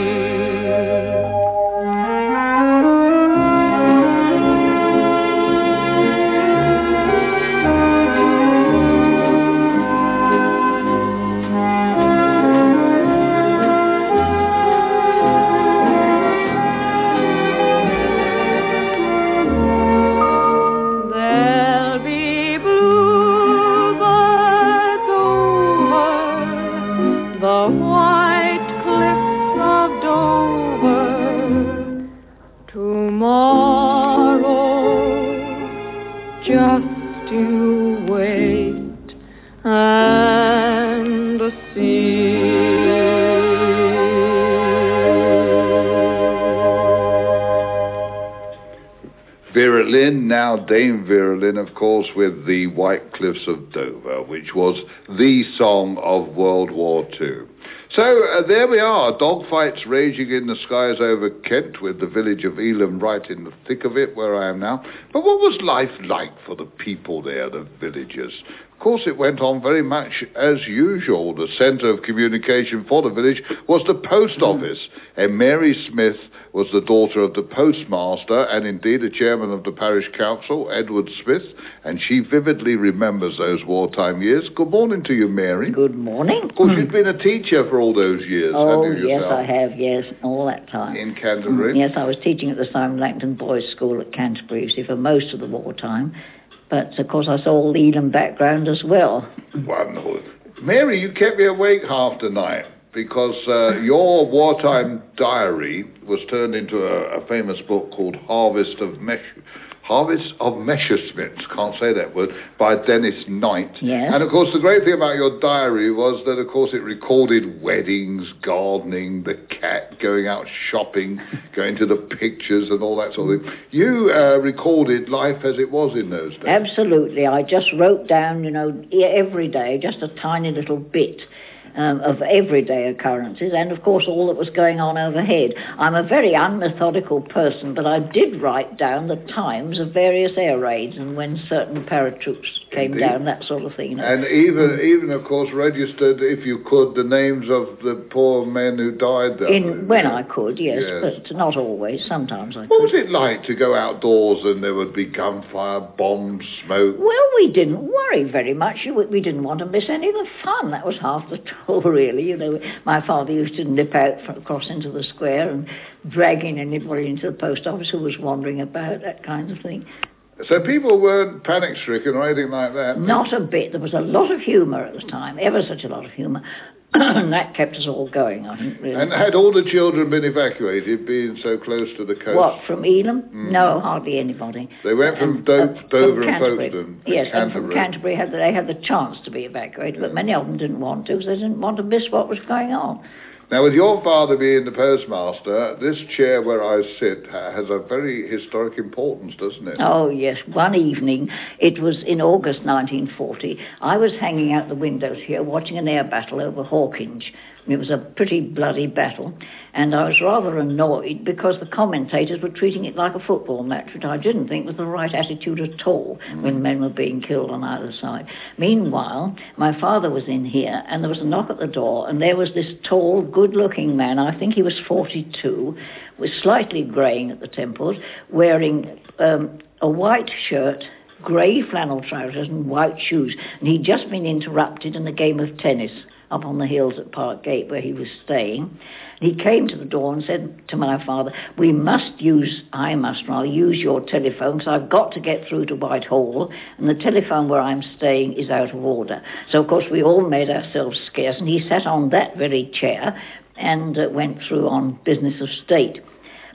[SPEAKER 4] Vera Lynn, now Dame Vera Lynn, of course, with the White Cliffs of Dover, which was the song of World War Two. So uh, there we are, dogfights raging in the skies over Kent, with the village of Elam right in the thick of it, where I am now. But what was life like for the people there, the villagers? Of course, it went on very much as usual. The centre of communication for the village was the post office, and Mary Smith was the daughter of the postmaster and indeed the chairman of the parish council, Edward Smith, and she vividly remembers those wartime years. Good morning to you, Mary.
[SPEAKER 13] Good morning.
[SPEAKER 4] Of course, you've been a teacher for all those years,
[SPEAKER 13] oh,
[SPEAKER 4] haven't you
[SPEAKER 13] yes,
[SPEAKER 4] yourself?
[SPEAKER 13] I have, yes, all that time.
[SPEAKER 4] In Canterbury?
[SPEAKER 13] Yes, I was teaching at the Simon Langton Boys' School at Canterbury, you see, for most of the wartime. But, of course, I saw all the Elam background as well.
[SPEAKER 4] Wonderful. Mary, you kept me awake half the night because uh, your wartime diary was turned into a, a famous book called Harvest of Mesh... Harvest of Messerschmitts, can't say that word, by Dennis Knight.
[SPEAKER 13] Yes.
[SPEAKER 4] And, of course, the great thing about your diary was that, of course, it recorded weddings, gardening, the cat, going out shopping, going to the pictures and all that sort of thing. You uh, recorded life as it was in those days.
[SPEAKER 13] Absolutely. I just wrote down, you know, every day, just a tiny little bit. Um, of everyday occurrences and, of course, all that was going on overhead. I'm a very unmethodical person, but I did write down the times of various air raids and when certain paratroops came
[SPEAKER 4] Indeed.
[SPEAKER 13] down, that sort of thing. You know.
[SPEAKER 4] And even, even, of course, registered, if you could, the names of the poor men who died there.
[SPEAKER 13] In, when I could, yes,
[SPEAKER 4] Yes.
[SPEAKER 13] but not always. Sometimes I
[SPEAKER 4] What
[SPEAKER 13] could.
[SPEAKER 4] was it like to go outdoors and there would be gunfire, bombs, smoke?
[SPEAKER 13] Well, we didn't worry very much. We we didn't want to miss any of the fun. That was half the trouble, really. You know, my father used to nip out from across into the square and dragging anybody into the post office who was wandering about, that kind of thing.
[SPEAKER 4] So people weren't panic-stricken or anything like that?
[SPEAKER 13] Not a bit. There was a lot of humour at the time, ever such a lot of humour. And that kept us all going, I think, really.
[SPEAKER 4] And had all the children been evacuated, being so close to the coast?
[SPEAKER 13] What, from Elam?
[SPEAKER 4] Mm.
[SPEAKER 13] No, hardly anybody.
[SPEAKER 4] They went from
[SPEAKER 13] And,
[SPEAKER 4] Do-
[SPEAKER 13] uh,
[SPEAKER 4] Dover
[SPEAKER 13] from
[SPEAKER 4] and
[SPEAKER 13] Canterbury.
[SPEAKER 4] Folkestone.
[SPEAKER 13] Yes, and
[SPEAKER 4] Canterbury.
[SPEAKER 13] from Canterbury had, they had the chance to be evacuated, but many of them didn't want to because they didn't want to miss what was going on.
[SPEAKER 4] Now, with your father being the postmaster, this chair where I sit ha- has a very historic importance, doesn't it?
[SPEAKER 13] Oh, yes. One evening, it was in August nineteen forty, I was hanging out the windows here watching an air battle over Hawkinge. It was a pretty bloody battle, and I was rather annoyed because the commentators were treating it like a football match, which I didn't think was the right attitude at all mm. when men were being killed on either side. Meanwhile, my father was in here, and there was a knock at the door, and there was this tall, good-looking man, I think he was forty-two, was slightly greying at the temples, wearing um, a white shirt, grey flannel trousers and white shoes, and he'd just been interrupted in a game of tennis up on the hills at Park Gate where he was staying. He came to the door and said to my father, we must use, I must rather, use your telephone because I've got to get through to Whitehall and the telephone where I'm staying is out of order. So, of course, we all made ourselves scarce and he sat on that very chair and uh, went through on business of state.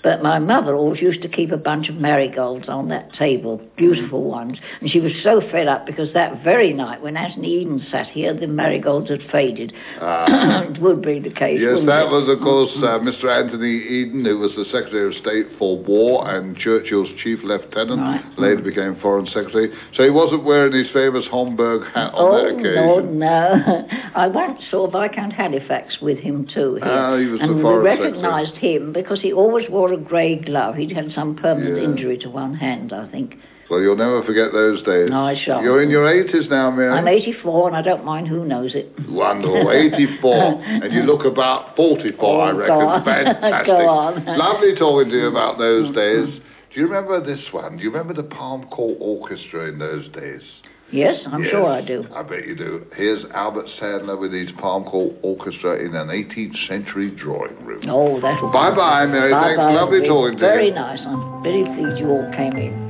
[SPEAKER 13] But my mother always used to keep a bunch of marigolds on that table, beautiful ones. And she was so fed up because that very night when Anthony Eden sat here, the marigolds had faded. Uh, it would be the case.
[SPEAKER 4] Yes, that
[SPEAKER 13] it?
[SPEAKER 4] was, of course, uh, Mister Anthony Eden, who was the Secretary of State for War and Churchill's chief lieutenant,
[SPEAKER 13] right.
[SPEAKER 4] later became Foreign Secretary. So he wasn't wearing his famous Homburg hat on
[SPEAKER 13] oh,
[SPEAKER 4] that occasion.
[SPEAKER 13] No, no. I once saw Viscount Halifax with him too. Here.
[SPEAKER 4] Ah, he was
[SPEAKER 13] and
[SPEAKER 4] the
[SPEAKER 13] we
[SPEAKER 4] Foreign
[SPEAKER 13] recognised
[SPEAKER 4] Secretary.
[SPEAKER 13] him because he always wore a grey glove. He'd had some permanent
[SPEAKER 4] yeah.
[SPEAKER 13] injury to one hand, I think.
[SPEAKER 4] Well, you'll never forget those days.
[SPEAKER 13] No, I shan't.
[SPEAKER 4] You're in your eighties now, Mary.
[SPEAKER 13] I'm eighty-four, and I don't mind who knows it.
[SPEAKER 4] Wonderful, eighty-four, and you look about forty-four,
[SPEAKER 13] oh,
[SPEAKER 4] I reckon.
[SPEAKER 13] Go on.
[SPEAKER 4] Fantastic.
[SPEAKER 13] Go on.
[SPEAKER 4] Lovely talking to you about those days. Do you remember this one? Do you remember the Palm Court Orchestra in those days?
[SPEAKER 13] Yes, I'm
[SPEAKER 4] yes,
[SPEAKER 13] sure I do.
[SPEAKER 4] I bet you do. Here's Albert Sandler with his Palm Court Orchestra in an eighteenth century drawing room.
[SPEAKER 13] Oh, that'll be
[SPEAKER 4] Bye-bye, Mary.
[SPEAKER 13] Bye-bye.
[SPEAKER 4] Thanks. Lovely talking to
[SPEAKER 13] Very
[SPEAKER 4] you.
[SPEAKER 13] Very nice. I'm very pleased you all came in.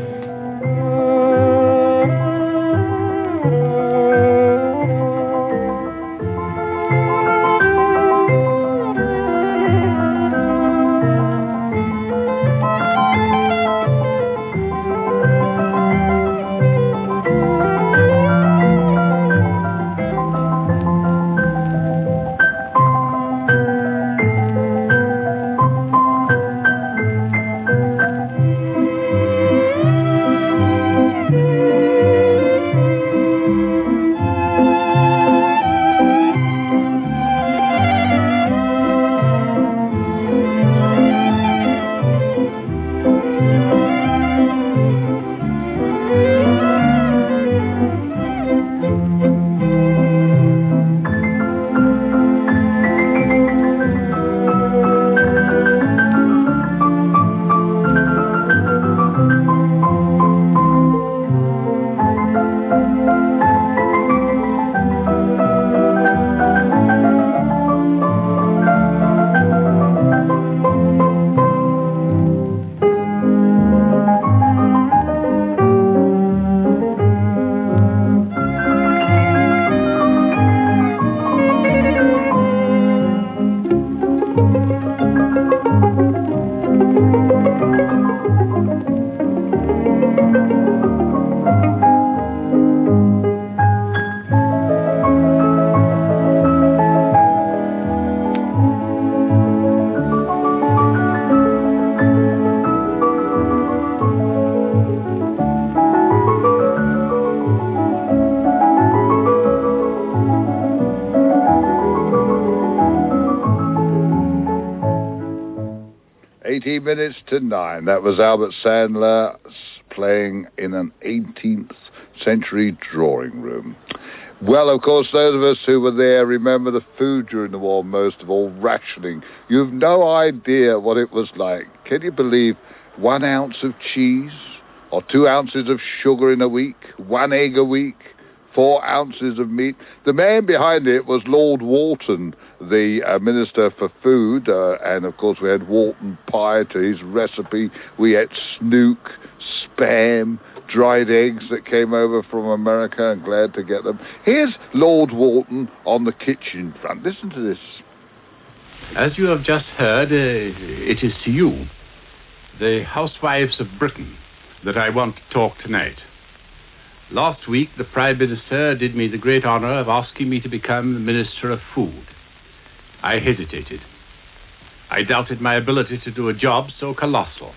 [SPEAKER 4] eighteen minutes to nine. That was Albert Sandler playing in an eighteenth century drawing room. Well, of course, those of us who were there remember the food during the war, most of all, rationing. You've no idea what it was like. Can you believe one ounce of cheese or two ounces of sugar in a week, one egg a week, four ounces of meat? The man behind it was Lord Walton, the uh, Minister for Food, uh, and of course we had Walton pie to his recipe. We had snook, spam, dried eggs that came over from America, and glad to get them. Here's Lord Walton on the kitchen front. Listen to this.
[SPEAKER 14] As you have just heard, uh, it is to you, the housewives of Britain, that I want to talk tonight. Last week, the Prime Minister did me the great honor of asking me to become the Minister of Food. I hesitated. I doubted my ability to do a job so colossal.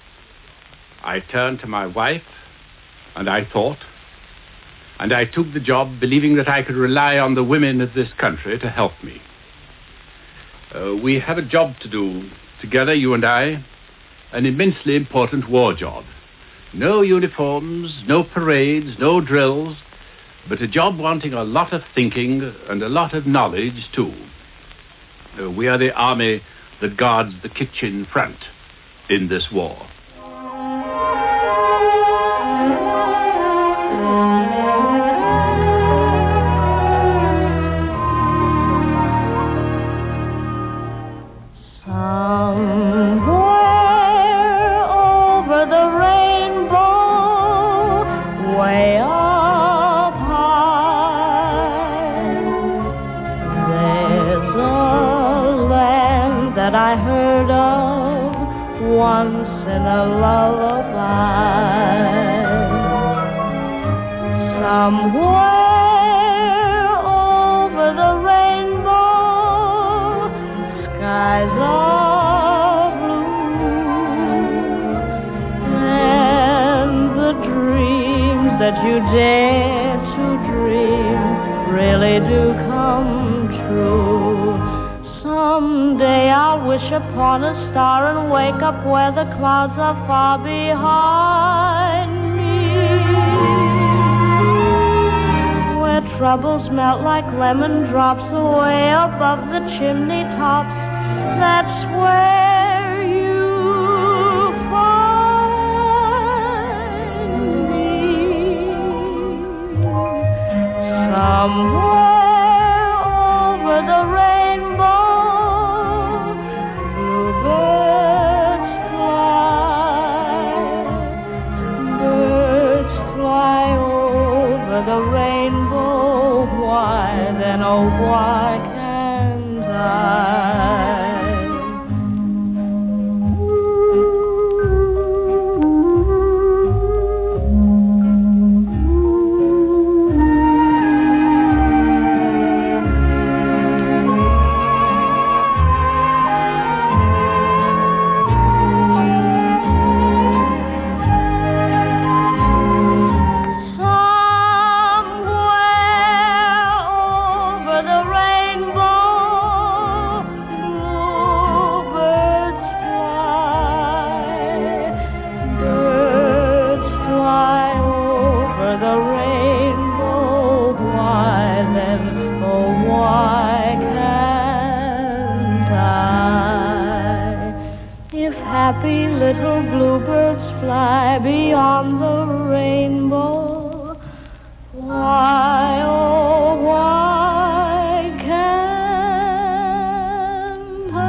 [SPEAKER 14] I turned to my wife, and I thought, and I took the job believing that I could rely on the women of this country to help me. Uh, we have a job to do, together, you and I, an immensely important war job. No uniforms, no parades, no drills, but a job wanting a lot of thinking and a lot of knowledge, too. Uh, we are the army that guards the kitchen front in this war.
[SPEAKER 10] I heard of Somewhere over the rainbow, skies are blue, and the dreams that you dare to dream really do come true. Someday I'll wish upon a star and wake up where the clouds are far behind me, where troubles melt like lemon drops away above the chimney tops. That's where you find me. Somewhere over the rainbow, bluebirds fly, birds fly over the rainbow. Why then, oh why can't I? Happy little bluebirds fly beyond the rainbow. Why, oh, why can't I?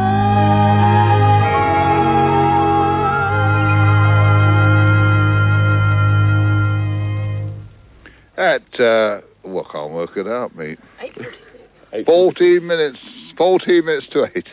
[SPEAKER 4] At, uh, well, I can't work it out, mate. Fourteen minutes, fourteen minutes to eight.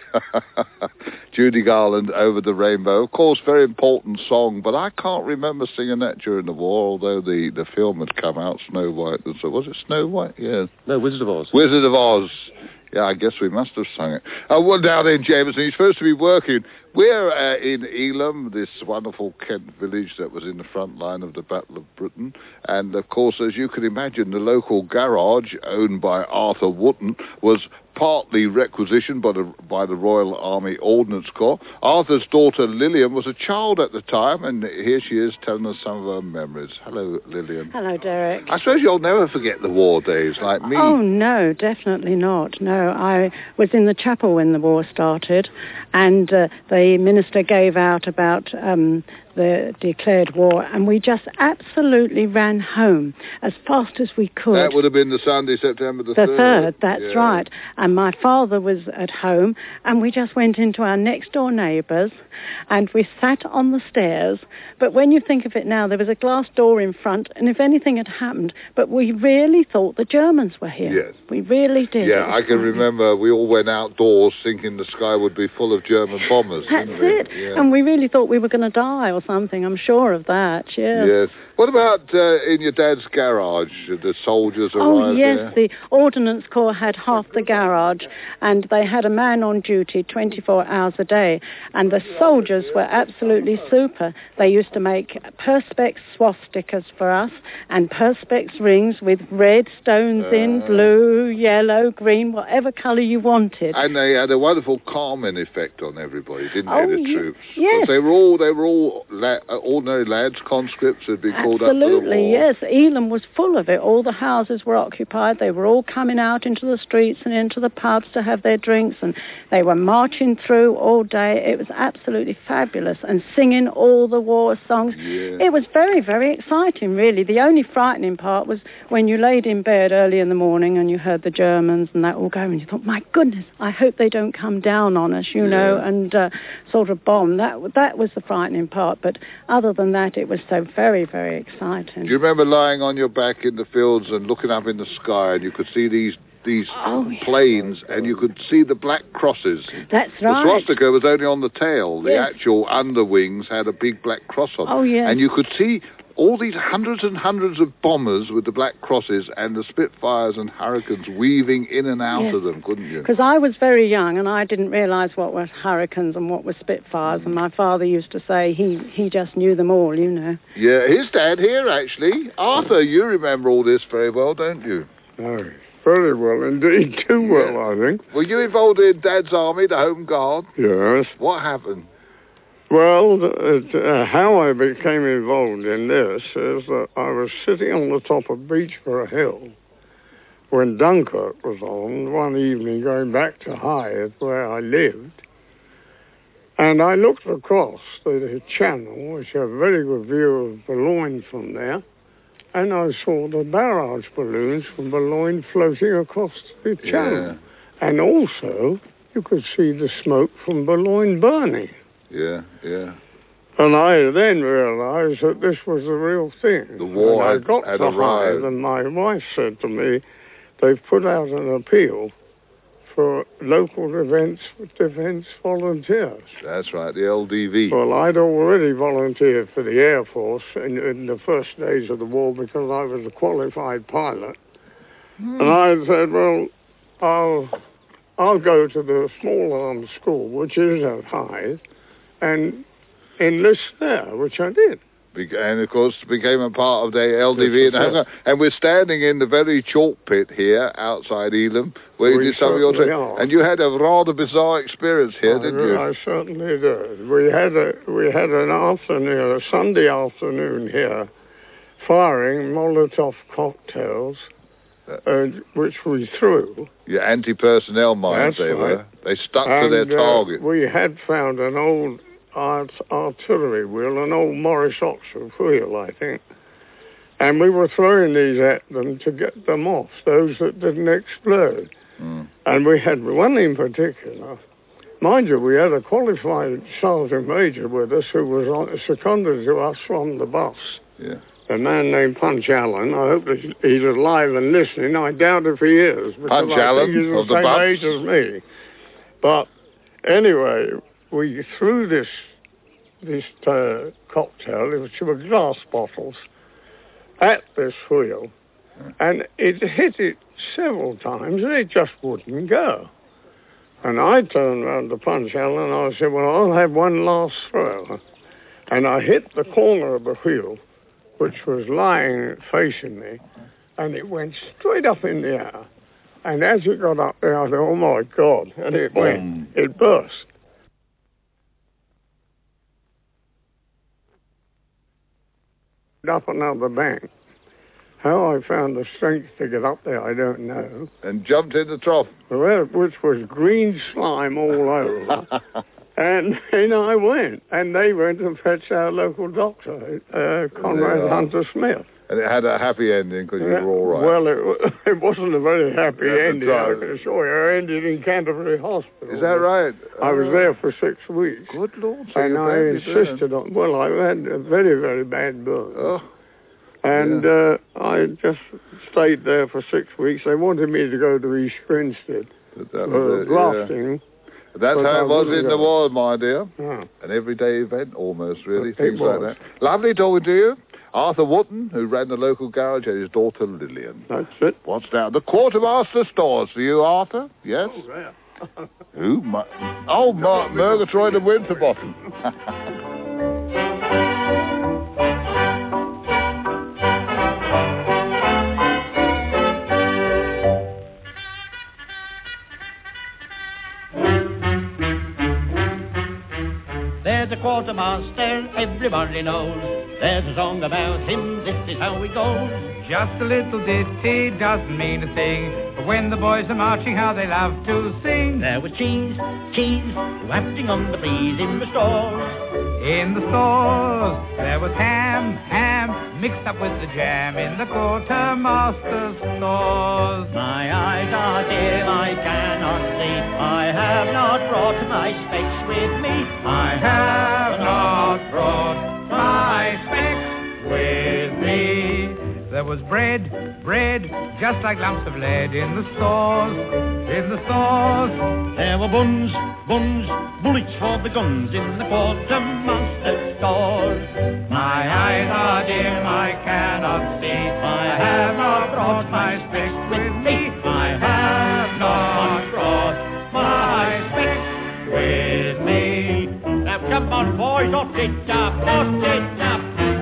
[SPEAKER 4] Judy Garland, Over the Rainbow. Of course, very important song, but I can't remember singing that during the war, although the, the film had come out, Snow White. And so, was it Snow White? Yeah.
[SPEAKER 15] No, Wizard of Oz.
[SPEAKER 4] Wizard of Oz. Yeah, I guess we must have sung it. Uh, well, down in Jameson, he's supposed to be working. We're uh, in Elam, this wonderful Kent village that was in the front line of the Battle of Britain. And, of course, as you can imagine, the local garage, owned by Arthur Wootton, was partly requisitioned by the, by the Royal Army Ordnance Corps. Arthur's daughter, Lillian, was a child at the time, and here she is telling us some of her memories. Hello, Lillian.
[SPEAKER 16] Hello, Derek.
[SPEAKER 4] I suppose you'll never forget the war days like me.
[SPEAKER 16] Oh, no, definitely not. No, I was in the chapel when the war started, and uh, the minister gave out about um, the declared war, and we just absolutely ran home as fast as we could.
[SPEAKER 4] That would have been the Sunday, September the third.
[SPEAKER 16] The third, that's
[SPEAKER 4] yeah.
[SPEAKER 16] right. And my father was at home, and we just went into our next-door neighbours, and we sat on the stairs. But when you think of it now, there was a glass door in front, and if anything had happened, but we really thought the Germans were here.
[SPEAKER 4] Yes.
[SPEAKER 16] We really did.
[SPEAKER 4] Yeah, I can remember we all went outdoors thinking the sky would be full of German bombers.
[SPEAKER 16] That's
[SPEAKER 4] didn't we?
[SPEAKER 16] it.
[SPEAKER 4] Yeah.
[SPEAKER 16] And we really thought we were going to die or something. I'm sure of that, yes.
[SPEAKER 4] Yes. What about uh, in your dad's garage? The soldiers arrived
[SPEAKER 16] Oh, yes,
[SPEAKER 4] there?
[SPEAKER 16] the Ordnance Corps had half the garage, and they had a man on duty twenty-four hours a day, and the soldiers were absolutely super. They used to make Perspex swastikas for us, and Perspex rings with red stones uh, in, blue, yellow, green, whatever colour you wanted.
[SPEAKER 4] And they had a wonderful calming effect on everybody, didn't
[SPEAKER 16] oh,
[SPEAKER 4] they, the
[SPEAKER 16] y-
[SPEAKER 4] troops?
[SPEAKER 16] Yes.
[SPEAKER 4] They were all, they were all la- ordinary lads, conscripts who'd been called up for the
[SPEAKER 16] Absolutely,
[SPEAKER 4] war.
[SPEAKER 16] yes. Elam was full of it. All the houses were occupied. They were all coming out into the streets and into the pubs to have their drinks, and they were marching through all day. It was absolutely fabulous, and singing all the war songs.
[SPEAKER 4] Yeah.
[SPEAKER 16] It was very, very exciting, really. The only frightening part was when you laid in bed early in the morning and you heard the Germans and that all go, and you thought, my goodness, I hope they don't come down on us, you
[SPEAKER 4] yeah.
[SPEAKER 16] know, and uh, sort of bomb. That, that was the frightening part, but other than that, it was so very, very exciting.
[SPEAKER 4] Do you remember lying on your back in the fields and looking up in the sky, and you could see these these
[SPEAKER 16] oh,
[SPEAKER 4] planes, yes. and you could see the black crosses?
[SPEAKER 16] That's right.
[SPEAKER 4] The swastika was only on the tail. The
[SPEAKER 16] yes.
[SPEAKER 4] actual underwings had a big black cross on it.
[SPEAKER 16] Oh, yes.
[SPEAKER 4] And you could see all these hundreds and hundreds of bombers with the black crosses and the Spitfires and Hurricanes weaving in and out
[SPEAKER 16] Yes.
[SPEAKER 4] of them, couldn't you?
[SPEAKER 16] Because I was very young and I didn't realise what were Hurricanes and what were Spitfires, and my father used to say he, he just knew them all, you know.
[SPEAKER 4] Yeah, his dad here, actually. Arthur, you remember all this very well, don't you?
[SPEAKER 15] Oh, very well indeed, too well, I think.
[SPEAKER 4] Were you involved in Dad's army, the Home Guard?
[SPEAKER 15] Yes.
[SPEAKER 4] What happened?
[SPEAKER 15] Well, it, uh, how I became involved in this is that I was sitting on the top of Beechborough Hill when Dunkirk was on one evening going back to Hythe, where I lived, and I looked across the channel, which had a very good view of Boulogne from there, and I saw the barrage balloons from Boulogne floating across the channel.
[SPEAKER 4] Yeah.
[SPEAKER 15] And also, you could see the smoke from Boulogne burning.
[SPEAKER 4] Yeah, yeah.
[SPEAKER 15] And I then realised that this was the real thing.
[SPEAKER 4] The war
[SPEAKER 15] and
[SPEAKER 4] had,
[SPEAKER 15] I got
[SPEAKER 4] had
[SPEAKER 15] to
[SPEAKER 4] arrived.
[SPEAKER 15] Hythe, and my wife said to me, they've put out an appeal for local defence defence volunteers.
[SPEAKER 4] That's right, the L D V.
[SPEAKER 15] Well, I'd already volunteered for the Air Force in, in the first days of the war because I was a qualified pilot.
[SPEAKER 4] Hmm.
[SPEAKER 15] And I said, well, I'll, I'll go to the Small Arms School, which is at Hythe, and enlist there, which I did.
[SPEAKER 4] And, of course, became a part of the L D V.
[SPEAKER 15] Yes,
[SPEAKER 4] and,
[SPEAKER 15] yes.
[SPEAKER 4] and we're standing in the very chalk pit here outside Elam, where
[SPEAKER 15] We
[SPEAKER 4] you did some of your
[SPEAKER 15] certainly
[SPEAKER 4] training.
[SPEAKER 15] are.
[SPEAKER 4] And you had a rather bizarre experience here,
[SPEAKER 15] I,
[SPEAKER 4] didn't you?
[SPEAKER 15] I certainly did. We had a we had an afternoon, a Sunday afternoon here, firing Molotov cocktails, uh, which we threw.
[SPEAKER 4] Your anti-personnel mines,
[SPEAKER 15] That's
[SPEAKER 4] they were.
[SPEAKER 15] right.
[SPEAKER 4] They stuck
[SPEAKER 15] and,
[SPEAKER 4] to their
[SPEAKER 15] uh,
[SPEAKER 4] target.
[SPEAKER 15] we had found an old art, artillery wheel, an old Morris Oxford wheel, I think. And we were throwing these at them to get them off, those that didn't explode.
[SPEAKER 4] Mm.
[SPEAKER 15] And we had one in particular. Mind you, we had a qualified sergeant major with us who was on, seconded to us from the bus.
[SPEAKER 4] Yeah.
[SPEAKER 15] A man named Punch Allen. I hope that he's alive and listening. I doubt if he is. because
[SPEAKER 4] Punch
[SPEAKER 15] I
[SPEAKER 4] Allen
[SPEAKER 15] think he's the
[SPEAKER 4] of the
[SPEAKER 15] same
[SPEAKER 4] bus?
[SPEAKER 15] age as me. But anyway, we threw this this uh, cocktail, which were glass bottles, at this wheel, and it hit it several times, and it just wouldn't go. And I turned round to Punch Allen, and I said, well, I'll have one last throw. And I hit the corner of the wheel, which was lying facing me, and it went straight up in the air. And as it got up there, I thought, oh, my God, and it went, it burst. Up another bank. How I found the strength to get up there, I don't know.
[SPEAKER 4] And jumped in the trough.
[SPEAKER 15] Well, which was green slime all over. And in I went. And they went and fetched our local doctor, uh, Conrad
[SPEAKER 4] Yeah.
[SPEAKER 15] Hunter Smith.
[SPEAKER 4] And it had a happy ending because you were all right.
[SPEAKER 15] Well, it, it wasn't a very happy
[SPEAKER 4] At the
[SPEAKER 15] ending, I
[SPEAKER 4] time.
[SPEAKER 15] can assure you. I ended in Canterbury Hospital.
[SPEAKER 4] Is that right?
[SPEAKER 15] I was
[SPEAKER 4] Oh.
[SPEAKER 15] there for six weeks.
[SPEAKER 4] Good Lord. So
[SPEAKER 15] And
[SPEAKER 4] you're
[SPEAKER 15] I
[SPEAKER 4] badly burned.
[SPEAKER 15] insisted on, well, I had a very, very bad burn.
[SPEAKER 4] Oh.
[SPEAKER 15] And uh, I just stayed there for six weeks. They wanted me to go to East Grinstead
[SPEAKER 4] But that
[SPEAKER 15] for
[SPEAKER 4] was it,
[SPEAKER 15] grafting.
[SPEAKER 4] yeah. That's
[SPEAKER 15] but I
[SPEAKER 4] how it was
[SPEAKER 15] wouldn't
[SPEAKER 4] in the
[SPEAKER 15] go.
[SPEAKER 4] war, my dear.
[SPEAKER 15] Yeah.
[SPEAKER 4] An everyday event, almost, really.
[SPEAKER 15] It
[SPEAKER 4] Things
[SPEAKER 15] was.
[SPEAKER 4] like that. Lovely talking to you. Arthur Wotton, who ran the local garage, and his daughter Lillian.
[SPEAKER 15] That's it.
[SPEAKER 4] What's now? The Quartermaster stores for you, Arthur? Yes?
[SPEAKER 15] Oh, yeah.
[SPEAKER 4] Who? Ma- oh, Mark Murgatroyd and Winterbottom.
[SPEAKER 8] There's a quartermaster, everybody knows. There's a song about him, this is how it goes.
[SPEAKER 17] Just a little ditty doesn't mean a thing, but when the boys are marching, how they love to sing.
[SPEAKER 8] There was cheese, cheese, wafting on the breeze in the stores.
[SPEAKER 17] In the stores, there was ham, ham, mixed up with the jam in the quartermaster's stores.
[SPEAKER 8] My eyes are dim, I cannot see. I have not brought my specs with me.
[SPEAKER 17] I have not brought my specs with me. There was bread, bread, just like lumps of lead in the stores, in the stores.
[SPEAKER 18] There were buns, buns, bullets for the guns in the quartermaster stores.
[SPEAKER 17] My eyes are dim, I cannot see. I have not brought my specs with me. I have not brought my specs with me.
[SPEAKER 18] Now come on, boys, off it up, off it up.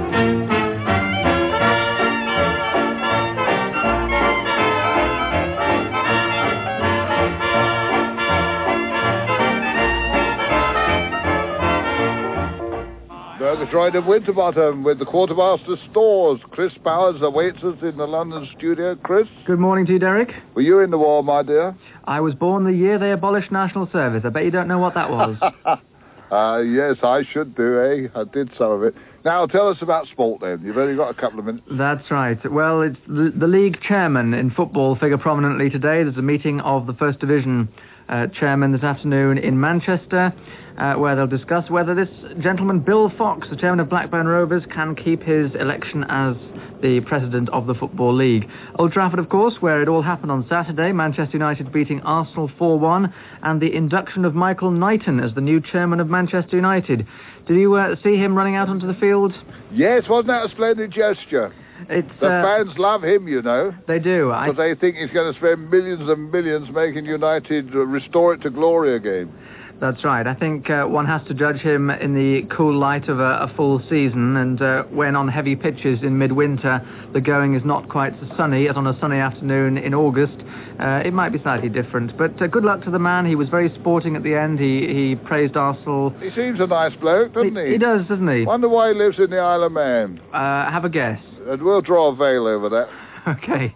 [SPEAKER 4] Murgatroyd and Winterbottom with the Quartermaster Stores. Chris Bowers awaits us in the London studio. Chris?
[SPEAKER 12] Good morning to you, Derek.
[SPEAKER 4] Were you in the war, my dear?
[SPEAKER 12] I was born the year they abolished national service. I bet you don't know what that was.
[SPEAKER 4] uh, yes, I should do, eh? I did some of it. Now, tell us about sport, then. You've only got a couple of minutes.
[SPEAKER 12] That's right. Well, it's the, the league chairman in football figure prominently today. There's a meeting of the First Division uh, chairman this afternoon in Manchester, uh, where they'll discuss whether this gentleman, Bill Fox, the chairman of Blackburn Rovers, can keep his election as the president of the Football League. Old Trafford, of course, where it all happened on Saturday, Manchester United beating Arsenal four one, and the induction of Michael Knighton as the new chairman of Manchester United. Did you uh, see him running out onto the field?
[SPEAKER 4] Yes, wasn't that a splendid gesture?
[SPEAKER 12] It's,
[SPEAKER 4] the
[SPEAKER 12] uh,
[SPEAKER 4] fans love him, you know.
[SPEAKER 12] They do.
[SPEAKER 4] Because I... they think he's going to spend millions and millions making United restore it to glory again.
[SPEAKER 12] That's right. I think uh, one has to judge him in the cool light of a, a full season, and uh, when on heavy pitches in midwinter the going is not quite so sunny as on a sunny afternoon in August, uh, it might be slightly different. But uh, good luck to the man. He was very sporting at the end. He he praised Arsenal.
[SPEAKER 4] He seems a nice bloke, doesn't he?
[SPEAKER 12] He, he does, doesn't he?
[SPEAKER 4] Wonder why he lives in the Isle of Man.
[SPEAKER 12] Uh, have a guess.
[SPEAKER 4] And we'll draw a veil over that.
[SPEAKER 12] Okay.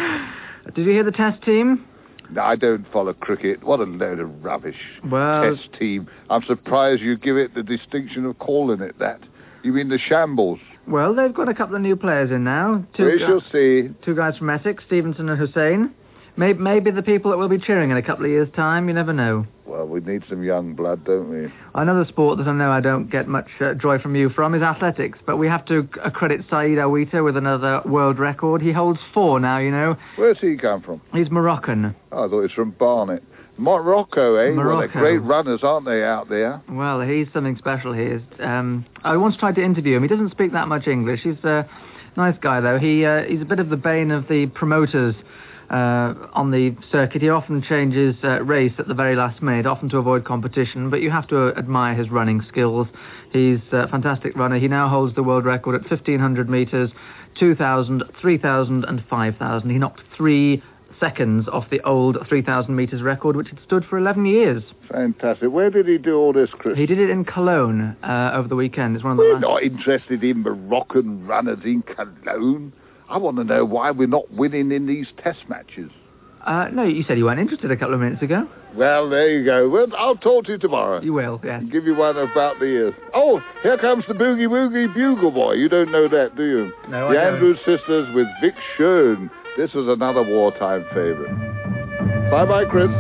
[SPEAKER 12] Did you hear the test team?
[SPEAKER 4] No, I don't follow cricket. What a load of rubbish.
[SPEAKER 12] Well...
[SPEAKER 4] Test team. I'm surprised you give it the distinction of calling it that. You mean the shambles?
[SPEAKER 12] Well, they've got a couple of new players in now. Two
[SPEAKER 4] we shall see.
[SPEAKER 12] Two guys from Essex, Stevenson and Hussain. Maybe, maybe the people that will be cheering in a couple of years' time. You never know.
[SPEAKER 4] Well, we need some young blood, don't we?
[SPEAKER 12] Another sport that I know I don't get much uh, joy from you from is athletics, but we have to accredit Saeed Awita with another world record. He holds four now, you know.
[SPEAKER 4] Where's he come from?
[SPEAKER 12] He's Moroccan.
[SPEAKER 4] Oh, I thought he was from Barnet. Morocco, eh?
[SPEAKER 12] Morocco.
[SPEAKER 4] Well, they're great runners, aren't they, out there?
[SPEAKER 12] Well, he's something special, he is. Um, I once tried to interview him. He doesn't speak that much English. He's a nice guy, though. He uh, He's a bit of the bane of the promoters Uh, on the circuit. He often changes uh, race at the very last minute, often to avoid competition, but you have to uh, admire his running skills. He's a fantastic runner. He now holds the world record at fifteen hundred metres, two thousand, three thousand and five thousand. He knocked three seconds off the old three thousand metres record, which had stood for eleven years.
[SPEAKER 4] Fantastic. Where did he do all this, Chris?
[SPEAKER 12] He did it in Cologne uh, over the weekend. It's one of the
[SPEAKER 4] We're
[SPEAKER 12] last...
[SPEAKER 4] not interested in Moroccan runners in Cologne. I want to know why we're not winning in these test matches.
[SPEAKER 12] Uh, no, you said you weren't interested a couple of minutes ago.
[SPEAKER 4] Well, there you go. Well, I'll talk to you tomorrow.
[SPEAKER 12] You will, yes.
[SPEAKER 4] Give you one about the ears. Oh, here comes the Boogie Woogie Bugle Boy. You don't know that, do you?
[SPEAKER 12] No,
[SPEAKER 4] the
[SPEAKER 12] I don't.
[SPEAKER 4] Andrews Sisters with Vic Schoen. This was another wartime favourite. Bye-bye, Chris.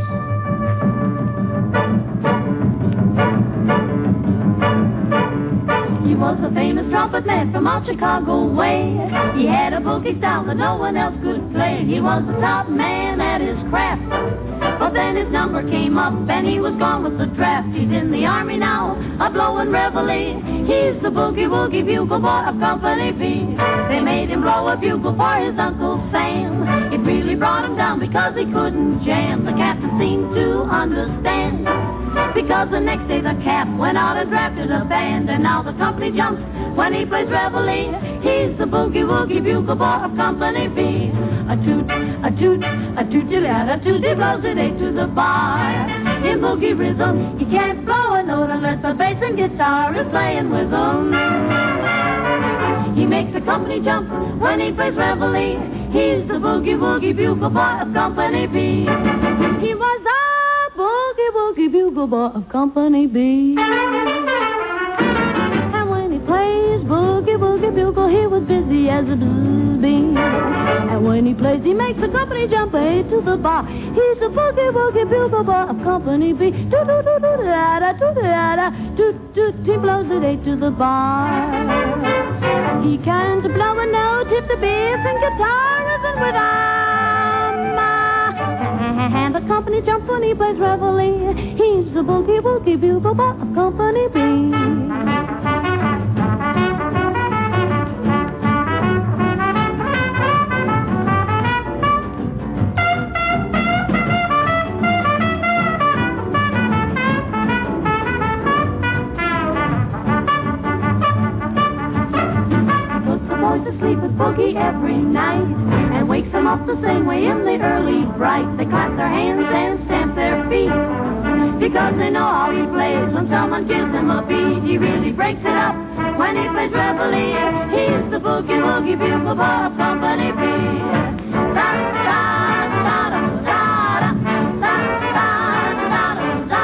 [SPEAKER 19] He was a famous trumpet man from out Chicago way. He had a boogie style that no one else could play. He was the top man at his craft. But then his number came up and he was gone with the draft. He's in the army now, a blowing reveille. He's the boogie woogie bugle boy of Company B. They made him blow a bugle for his Uncle Sam. It really brought him down because he couldn't jam. The captain seemed to understand, because the next day the cap went out and drafted a band. And now the company jumps when he plays reveille. He's the boogie woogie bugle boy of Company B. A toot, a toot, a toot-a-toot, a toot, he blows it eight to the bar. In boogie rhythm, he can't blow a note unless the bass and guitar is playing with him. He makes the company jump when he plays reveille. He's the boogie woogie bugle boy of Company B. He was the boogie woogie bugle boy of Company B. And when he plays boogie woogie bugle, he was busy as a bee. And when he plays, he makes the company jump eight to the bar. He's the boogie woogie bugle boy of Company B. Do do do do da da do da da do do. He blows it eight to the bar. He can't blow a note if the bass and guitar isn't with him. And the company jumps when he plays reveille. He's the boogie woogie bugle boy of Company B. Boogie every night and wakes them up the same way in the early bright. They clap their hands and stamp their feet because they know how he plays. When someone gives him a beat, he really breaks it up. When he plays reveille, he's the boogie woogie bugle boy of Company B. Da, da, da, da, da, da, da, da, da, da.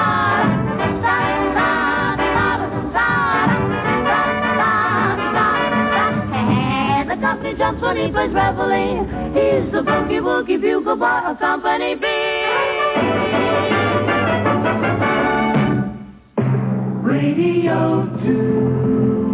[SPEAKER 19] Company jumps when he plays reveille. He's the boogie woogie bugle boy of Company B. Radio two.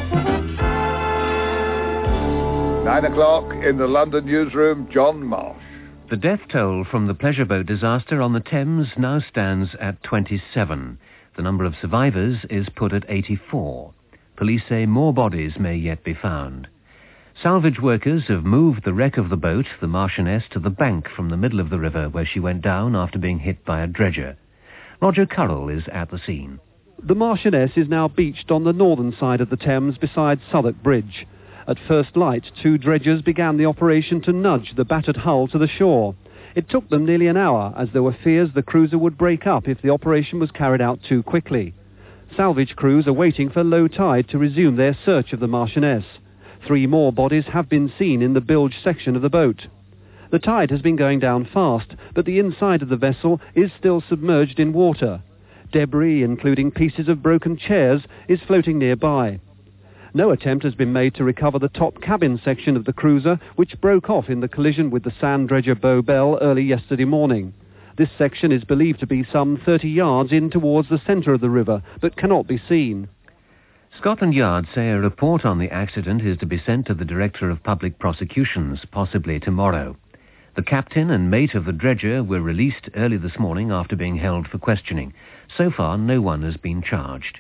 [SPEAKER 4] Nine o'clock in the London newsroom, John Marsh.
[SPEAKER 2] The death toll from the pleasure boat disaster on the Thames now stands at twenty-seven. The number of survivors is put at eighty-four. Police say more bodies may yet be found. Salvage workers have moved the wreck of the boat, the Marchioness, to the bank from the middle of the river where she went down after being hit by a dredger. Roger Currell is at the scene.
[SPEAKER 20] The Marchioness is now beached on the northern side of the Thames beside Southwark Bridge. At first light, two dredgers began the operation to nudge the battered hull to the shore. It took them nearly an hour, as there were fears the cruiser would break up if the operation was carried out too quickly. Salvage crews are waiting for low tide to resume their search of the Marchioness. Three more bodies have been seen in the bilge section of the boat. The tide has been going down fast, but the inside of the vessel is still submerged in water. Debris, including pieces of broken chairs, is floating nearby. No attempt has been made to recover the top cabin section of the cruiser, which broke off in the collision with the sand dredger Bow Bell early yesterday morning. This section is believed to be some thirty yards in towards the centre of the river, but cannot be seen.
[SPEAKER 2] Scotland Yard say a report on the accident is to be sent to the Director of Public Prosecutions, possibly tomorrow. The captain and mate of the dredger were released early this morning after being held for questioning. So far, no one has been charged.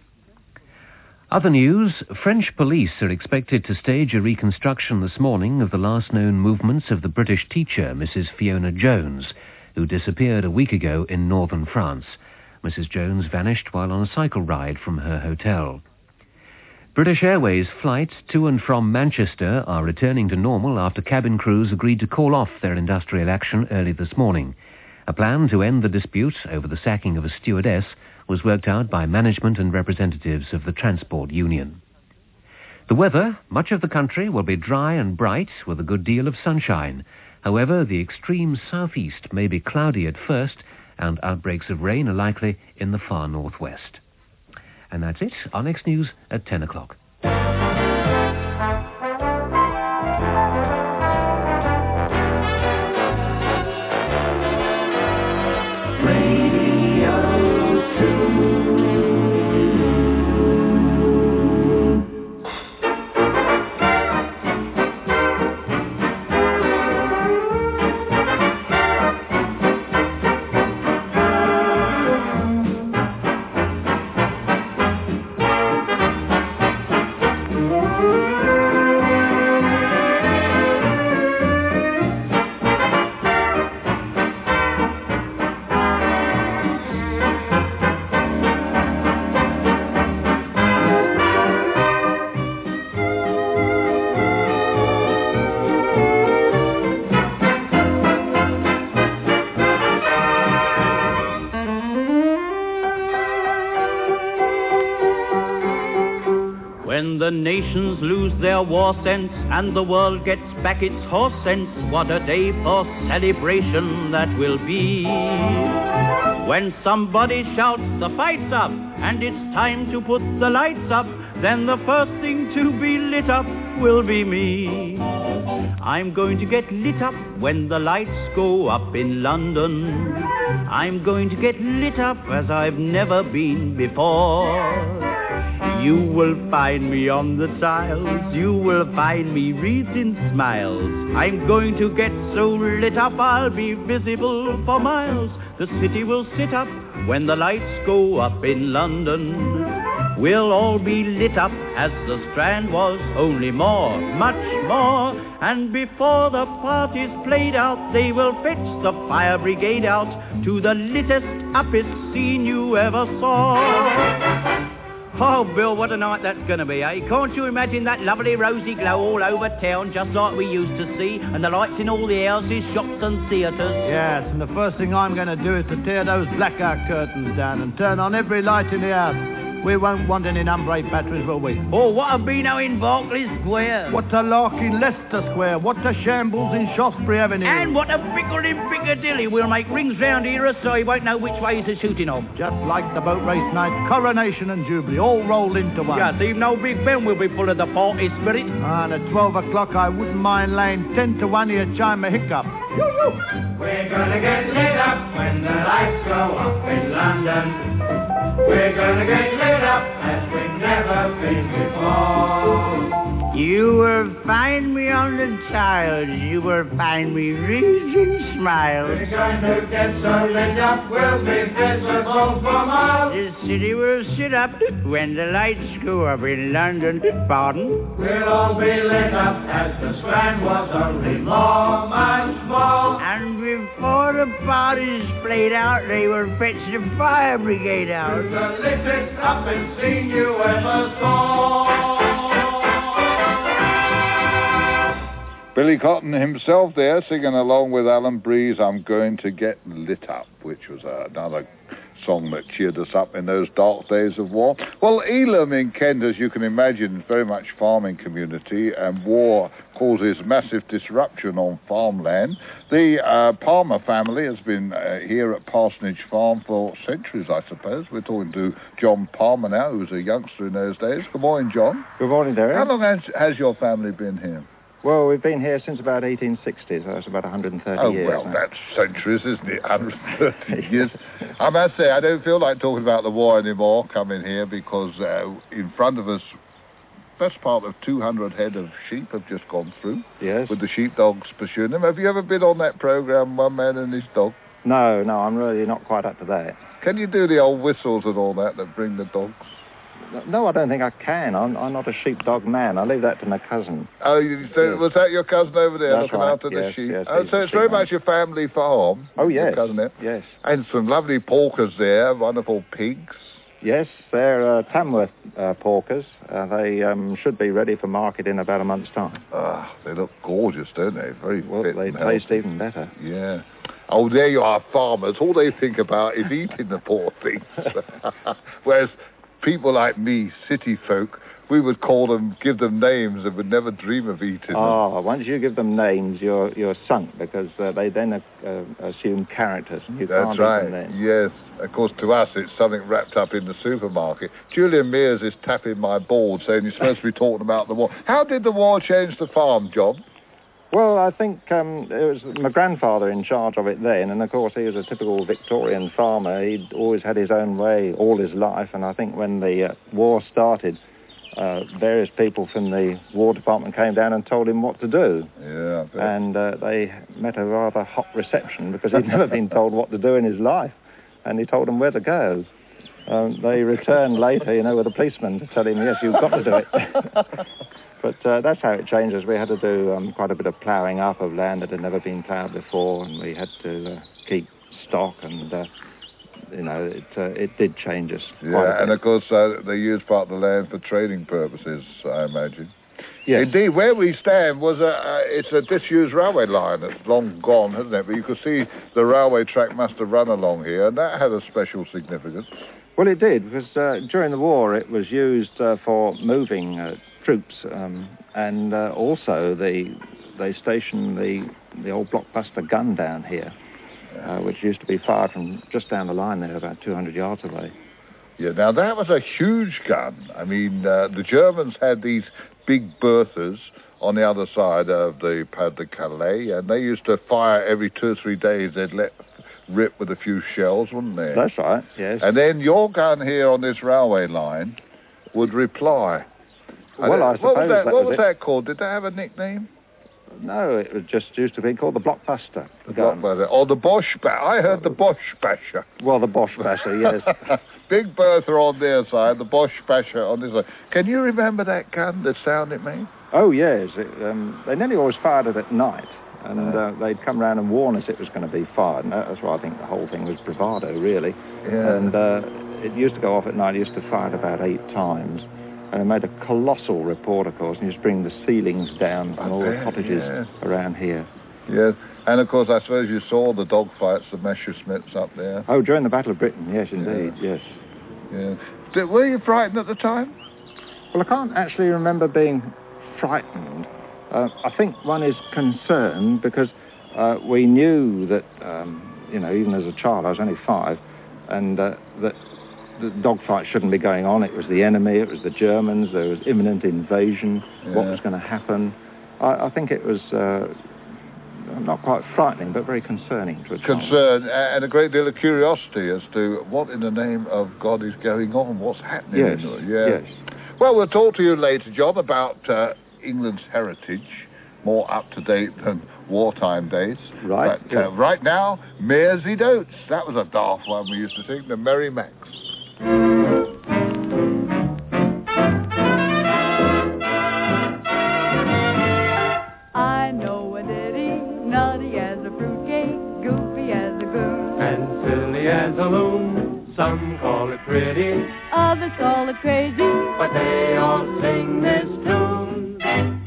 [SPEAKER 2] Other news, French police are expected to stage a reconstruction this morning of the last known movements of the British teacher, Missus Fiona Jones, who disappeared a week ago in northern France. Missus Jones vanished while on a cycle ride from her hotel. British Airways flights to and from Manchester are returning to normal after cabin crews agreed to call off their industrial action early this morning. A plan to end the dispute over the sacking of a stewardess was worked out by management and representatives of the Transport Union. The weather, much of the country will be dry and bright with a good deal of sunshine. However, the extreme southeast may be cloudy at first and outbreaks of rain are likely in the far northwest. And that's it. Our next news at ten o'clock.
[SPEAKER 21] When the nations lose their war sense and the world gets back its horse sense, what a day for celebration that will be. When somebody shouts the fight's up and it's time to put the lights up, then the first thing to be lit up will be me. I'm going to get lit up when the lights go up in London. I'm going to get lit up as I've never been before. You will find me on the tiles. You will find me wreathed in smiles. I'm going to get so lit up I'll be visible for miles. The city will sit up when the lights go up in London. We'll all be lit up as the Strand was, only more, much more. And before the party's played out, they will fetch the fire brigade out to the littest, uppest scene you ever saw. Oh, Bill, what a night that's going to be, eh? Can't you imagine that lovely rosy glow all over town, just like we used to see, and the lights in all the houses, shops and theatres?
[SPEAKER 1] Yes, and the first thing I'm going to do is to tear those blackout curtains down and turn on every light in the house. We won't want any number eight batteries, will we?
[SPEAKER 21] Oh, what a beano in Berkeley Square.
[SPEAKER 1] What a lark in Leicester Square. What a shambles in Shaftesbury Avenue.
[SPEAKER 21] And what a pickle in Piccadilly. We'll make rings round here so you won't know which way is the shooting off.
[SPEAKER 1] Just like the boat race night, Coronation and Jubilee, all rolled into one.
[SPEAKER 21] Yes, even old Big Ben will be full of the party spirit.
[SPEAKER 1] And at twelve o'clock I wouldn't mind laying ten to one here chime a hiccup.
[SPEAKER 17] We're gonna get lit up when the lights go up in London. We're gonna get lit up as we've never been before.
[SPEAKER 21] You will find me on the tiles. You will find me wreathed in smiles.
[SPEAKER 17] We're going to get so lit up we'll be visible for miles.
[SPEAKER 21] The city will sit up when the lights go up in London. Pardon?
[SPEAKER 17] We'll all be lit up as the Strand was, only more, much more.
[SPEAKER 21] And before the party's played out, they will fetch the fire brigade out.
[SPEAKER 17] To the littest up and scene you ever saw.
[SPEAKER 4] Billy Cotton himself there singing along with Alan Breeze, I'm Going to Get Lit Up, which was uh, another song that cheered us up in those dark days of war. Well, Elam in Kent, as you can imagine, is very much farming community, and war causes massive disruption on farmland. The uh, Palmer family has been uh, here at Parsonage Farm for centuries, I suppose. We're talking to John Palmer now, who was a youngster in those days. Good morning, John.
[SPEAKER 22] Good morning, Derek.
[SPEAKER 4] How long has, has your family been here?
[SPEAKER 22] Well, we've been here since about eighteen sixty, so that's about one hundred thirty
[SPEAKER 4] oh,
[SPEAKER 22] years.
[SPEAKER 4] Oh, well,
[SPEAKER 22] now.
[SPEAKER 4] that's centuries, isn't it? one hundred thirty years. I must say, I don't feel like talking about the war anymore coming here because uh, in front of us, best part of two hundred head of sheep have just gone through.
[SPEAKER 22] Yes.
[SPEAKER 4] With the sheepdogs pursuing them. Have you ever been on that programme, One Man and His Dog?
[SPEAKER 22] No, no, I'm really not quite up to that.
[SPEAKER 4] Can you do the old whistles and all that that bring the dogs?
[SPEAKER 22] No, I don't think I can. I'm, I'm not a sheepdog man. I leave that to my cousin.
[SPEAKER 4] Oh, you, so
[SPEAKER 22] yes.
[SPEAKER 4] Was that your cousin over there
[SPEAKER 22] That's
[SPEAKER 4] looking
[SPEAKER 22] right.
[SPEAKER 4] after
[SPEAKER 22] yes,
[SPEAKER 4] the sheep?
[SPEAKER 22] Yes,
[SPEAKER 4] oh, so it's very
[SPEAKER 22] man.
[SPEAKER 4] much a family farm.
[SPEAKER 22] Oh, yes.
[SPEAKER 4] Your cousin there.
[SPEAKER 22] Yes.
[SPEAKER 4] And some lovely porkers there, wonderful pigs.
[SPEAKER 22] Yes, they're uh, Tamworth uh, porkers. Uh, they um, should be ready for market in about a month's time.
[SPEAKER 4] Ah, they look gorgeous, don't they? Very
[SPEAKER 22] well,
[SPEAKER 4] fit
[SPEAKER 22] they
[SPEAKER 4] and
[SPEAKER 22] taste
[SPEAKER 4] healthy.
[SPEAKER 22] even better.
[SPEAKER 4] Yeah. Oh, there you are, farmers. All they think about is eating the poor things. Whereas people like me, city folk, we would call them, give them names and would never dream of eating them.
[SPEAKER 22] Oh, once you give them names, you're you're sunk because uh, they then uh, assume characters. And you
[SPEAKER 4] That's
[SPEAKER 22] can't
[SPEAKER 4] right.
[SPEAKER 22] eat them then.
[SPEAKER 4] Yes. Of course, to us, it's something wrapped up in the supermarket. Julian Mears is tapping my board saying you're supposed to be talking about the war. How did the war change the farm, John?
[SPEAKER 22] Well, I think um, it was my grandfather in charge of it then, and of course he was a typical Victorian farmer. He'd always had his own way all his life, and I think when the uh, war started, uh, various people from the War Department came down and told him what to do.
[SPEAKER 4] Yeah, I bet.
[SPEAKER 22] And uh, they met a rather hot reception because he'd never been told what to do in his life, and he told them where to go. Um, they returned later, you know, with a policeman to tell him, yes, you've got to do it. But uh, that's how it changes. We had to do um, quite a bit of ploughing up of land that had never been ploughed before, and we had to uh, keep stock, and, uh, you know, it uh, it did change us quite a
[SPEAKER 4] Yeah,
[SPEAKER 22] bit.
[SPEAKER 4] and of course uh, they used part of the land for trading purposes, I imagine.
[SPEAKER 22] Yes.
[SPEAKER 4] Indeed, where we stand was a, uh, it's a disused railway line. It's long gone, hasn't it? But you could see the railway track must have run along here, and that had a special significance.
[SPEAKER 22] Well, it did, because uh, during the war it was used uh, for moving uh, troops, um, and uh, also they they stationed the the old blockbuster gun down here, uh, which used to be fired from just down the line there, about two hundred yards away.
[SPEAKER 4] Yeah, now that was a huge gun. I mean, uh, the Germans had these big berthas on the other side of the Pas de Calais, and they used to fire every two or three days. They'd let rip with a few shells, wouldn't they?
[SPEAKER 22] That's right, yes.
[SPEAKER 4] And then your gun here on this railway line would reply.
[SPEAKER 22] Well, I
[SPEAKER 4] what
[SPEAKER 22] suppose
[SPEAKER 4] was that,
[SPEAKER 22] that
[SPEAKER 4] what
[SPEAKER 22] was
[SPEAKER 4] was
[SPEAKER 22] it.
[SPEAKER 4] that called? Did that have a nickname?
[SPEAKER 22] No, it was just used to be called the Blockbuster.
[SPEAKER 4] The Blockbuster. Or the Bosch Basher. I heard the Bosch Basher.
[SPEAKER 22] Well, the Bosch Basher, yes.
[SPEAKER 4] Big Bertha on their side, the Bosch Basher on this side. Can you remember that gun, the sound it made?
[SPEAKER 22] Oh, yes. It, um, they nearly always fired it at night, and uh, they'd come round and warn us it was going to be fired, and that's why I think the whole thing was bravado, really.
[SPEAKER 4] Yeah.
[SPEAKER 22] And uh, it used to go off at night. It used to fire it about eight times. And it made a colossal report, of course, and you just bring the ceilings down from all the cottages
[SPEAKER 4] yes.
[SPEAKER 22] around here.
[SPEAKER 4] Yes, and of course, I suppose you saw the dogfights, the Messerschmitts up there.
[SPEAKER 22] Oh, during the Battle of Britain, yes, indeed,
[SPEAKER 4] Yeah.
[SPEAKER 22] yes.
[SPEAKER 4] Yeah. Did, were you frightened at the time?
[SPEAKER 22] Well, I can't actually remember being frightened. Uh, I think one is concerned because uh, we knew that, um, you know, even as a child, I was only five, and uh, that the dogfight shouldn't be going on. It was the enemy, it was the Germans, there was imminent invasion,
[SPEAKER 4] Yeah.
[SPEAKER 22] what was going to happen. I, I think it was uh, not quite frightening, but very concerning to a child.
[SPEAKER 4] Concern and a great deal of curiosity as to what in the name of God is going on, what's happening.
[SPEAKER 22] Yes,
[SPEAKER 4] in the, yeah.
[SPEAKER 22] yes.
[SPEAKER 4] Well, we'll talk to you later, John, about uh, England's heritage, more up-to-date than wartime days.
[SPEAKER 22] Right.
[SPEAKER 4] But uh, right now, Mersey Dotes. That was a daft one we used to sing, the Merry Macs.
[SPEAKER 5] I know a ditty, nutty as a fruitcake, goofy as a goose,
[SPEAKER 17] and silly as a loon. Some call it pretty,
[SPEAKER 5] others call it crazy,
[SPEAKER 17] but they all sing this tune.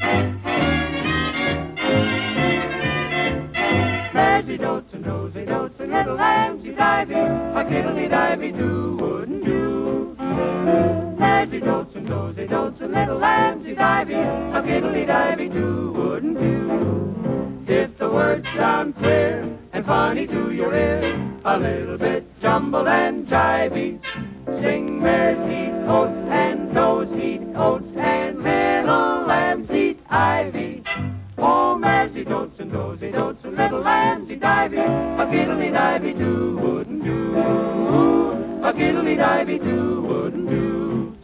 [SPEAKER 5] Mersey dotes and dozy dotes and little lambsy divey, a kiddly divey do wouldn't do. Mersey dotes and dozy dotes and little lambsy divey, a kiddly divey do wouldn't do. If the words sound queer and funny to your ear, a little bit jumbled and jivey, sing mares eat oats and does eat oats and little lambs eat ivy. Oh, Mersey dotes and dozy dotes and little lambsy divey, a kiddly divey do wouldn't do. A kiddly divey do wouldn't do.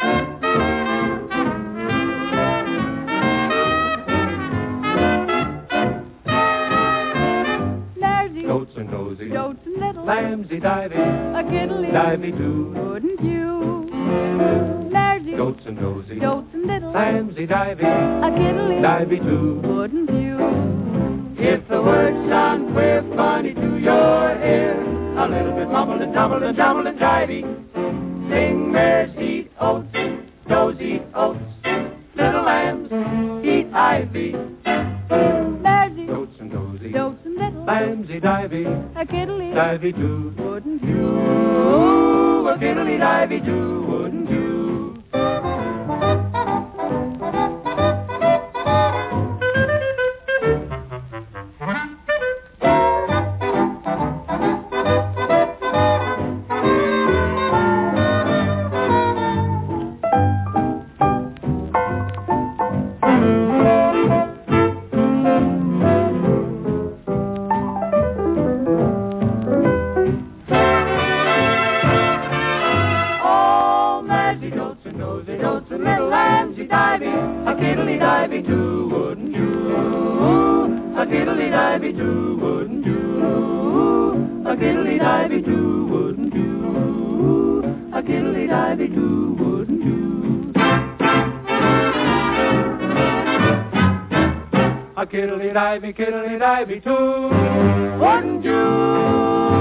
[SPEAKER 17] Dotes and dozy,
[SPEAKER 5] Dotes and little
[SPEAKER 17] lambsy divey,
[SPEAKER 5] a kiddly
[SPEAKER 17] divey do.
[SPEAKER 5] wouldn't you? Mersey
[SPEAKER 17] Dotes and dozy,
[SPEAKER 5] dotes and little
[SPEAKER 17] lambsy divey,
[SPEAKER 5] a kiddly
[SPEAKER 17] divey do.
[SPEAKER 5] wouldn't you?
[SPEAKER 17] If the words sound queer, funny to your ear, a little bit mumbled and tumbled and jumbled and jivey, sing mares eat oats, does eat oats, little lambs eat ivy.
[SPEAKER 5] Mersey
[SPEAKER 17] Dotes and dozy,
[SPEAKER 5] dotes and little
[SPEAKER 17] lambsy divey,
[SPEAKER 5] a kiddly
[SPEAKER 17] divey do.
[SPEAKER 5] wouldn't you?
[SPEAKER 17] A kiddly divey do wouldn't do.
[SPEAKER 5] Oh, Mersey dotes and dozy dotes and little lambsy divey, a kiddly divey do wouldn't do. A kiddly divey do wouldn't do. A kiddly divey do wouldn't do. A kiddly divey do wouldn't do.
[SPEAKER 17] A kiddly divey, kiddly divey too wouldn't do.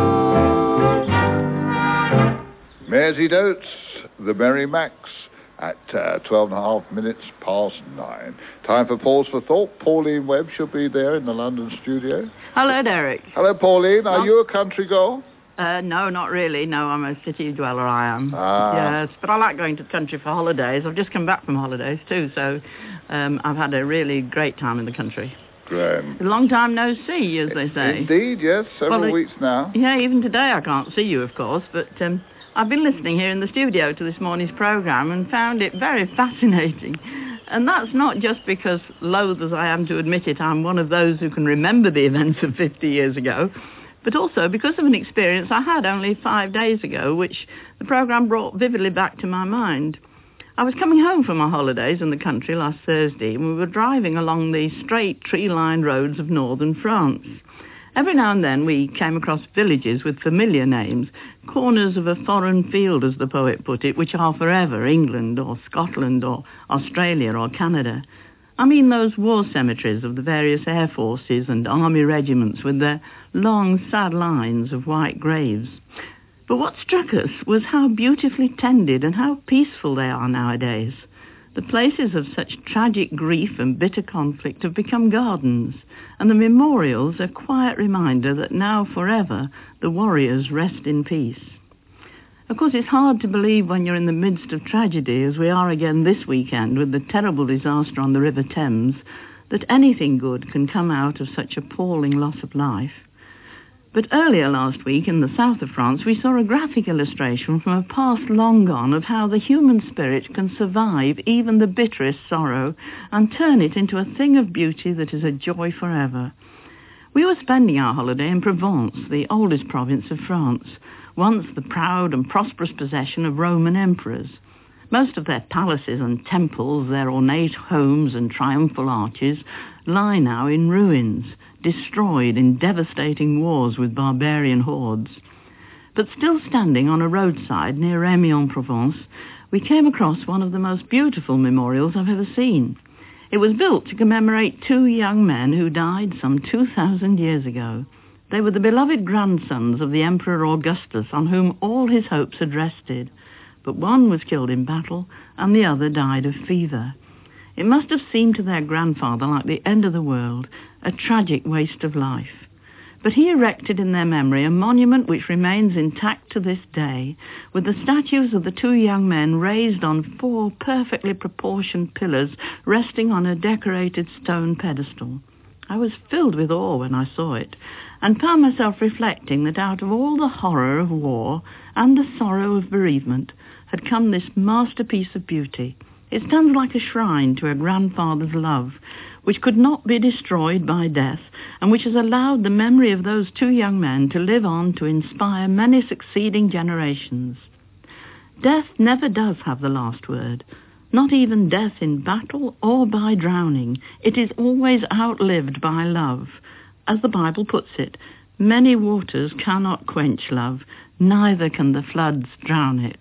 [SPEAKER 4] Mersey Dotes, the Merry Macs, at uh, twelve and a half minutes past nine. Time for Pause for Thought. Pauline Webb shall be there in the London studio.
[SPEAKER 6] Hello, Derek.
[SPEAKER 4] Hello, Pauline. Are you a country girl?
[SPEAKER 6] Uh, no, not really. No, I'm a city dweller, I am.
[SPEAKER 4] Ah.
[SPEAKER 6] Yes, but I like going to the country for holidays. I've just come back from holidays, too, so um, I've had a really great time in the country.
[SPEAKER 4] Grand.
[SPEAKER 6] A long time no see, as they say.
[SPEAKER 4] Indeed, yes. Several
[SPEAKER 6] Well, it-
[SPEAKER 4] weeks now.
[SPEAKER 6] Yeah, even today I can't see you, of course, but um, I've been listening here in the studio to this morning's programme and found it very fascinating. And that's not just because, loath as I am to admit it, I'm one of those who can remember the events of fifty years ago, but also because of an experience I had only five days ago, which the programme brought vividly back to my mind. I was coming home from our holidays in the country last Thursday, and we were driving along the straight tree-lined roads of northern France. Every now and then we came across villages with familiar names, corners of a foreign field, as the poet put it, which are forever England or Scotland or Australia or Canada. I mean those war cemeteries of the various air forces and army regiments with their long, sad lines of white graves. But what struck us was how beautifully tended and how peaceful they are nowadays. The places of such tragic grief and bitter conflict have become gardens, and the memorials a quiet reminder that now forever the warriors rest in peace. Of course, it's hard to believe when you're in the midst of tragedy, as we are again this weekend with the terrible disaster on the River Thames, that anything good can come out of such appalling loss of life. But earlier last week in the south of France, we saw a graphic illustration from a past long gone of how the human spirit can survive even the bitterest sorrow and turn it into a thing of beauty that is a joy forever. We were spending our holiday in Provence, the oldest province of France, once the proud and prosperous possession of Roman emperors. Most of their palaces and temples, their ornate homes and triumphal arches, lie now in ruins, destroyed in devastating wars with barbarian hordes. But still standing on a roadside near Amiens-en-Provence, we came across one of the most beautiful memorials I've ever seen. It was built to commemorate two young men who died some two thousand years ago. They were the beloved grandsons of the Emperor Augustus, on whom all his hopes had rested. But one was killed in battle, and the other died of fever. It must have seemed to their grandfather like the end of the world, a tragic waste of life. But he erected in their memory a monument which remains intact to this day, with the statues of the two young men raised on four perfectly proportioned pillars resting on a decorated stone pedestal. I was filled with awe when I saw it, and found myself reflecting that out of all the horror of war and the sorrow of bereavement had come this masterpiece of beauty. It stands like a shrine to a grandfather's love, which could not be destroyed by death, and which has allowed the memory of those two young men to live on to inspire many succeeding generations. Death never does have the last word, not even death in battle or by drowning. It is always outlived by love. As the Bible puts it, many waters cannot quench love, neither can the floods drown it.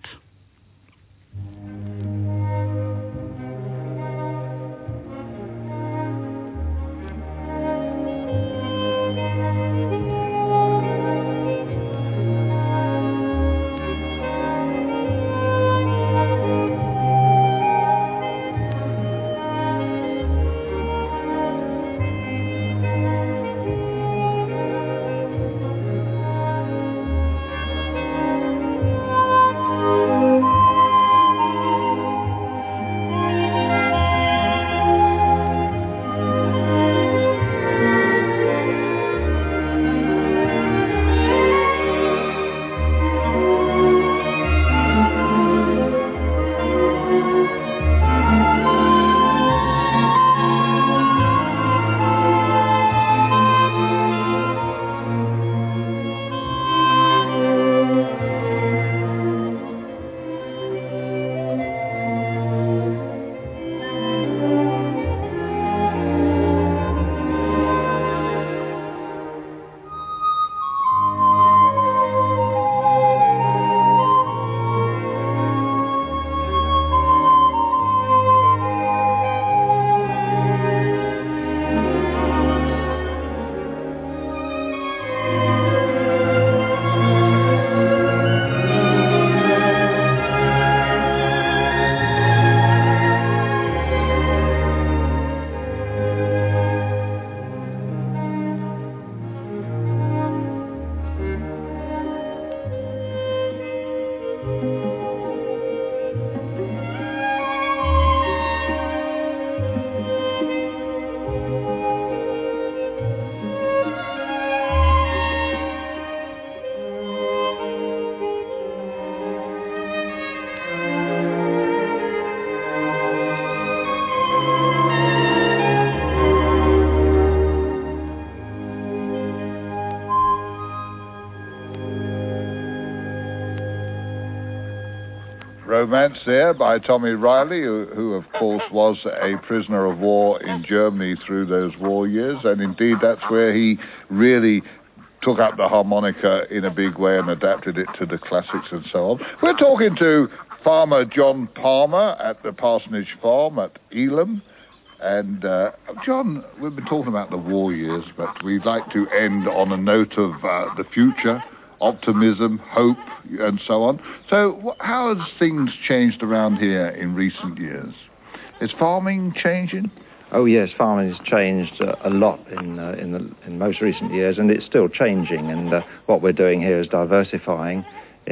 [SPEAKER 4] Romance there by Tommy Riley, who, who of course was a prisoner of war in Germany through those war years, and indeed that's where he really took up the harmonica in a big way and adapted it to the classics and so on. We're talking to Farmer John Palmer at the Parsonage Farm at Elam. And, uh, John, we've been talking about the war years, but we'd like to end on a note of uh, the future, optimism, hope, and so on. So wh- how has things changed around here in recent years? Is farming changing?
[SPEAKER 22] Oh yes, farming has changed uh, a lot in uh, in the in most recent years, and it's still changing. And uh, what we're doing here is diversifying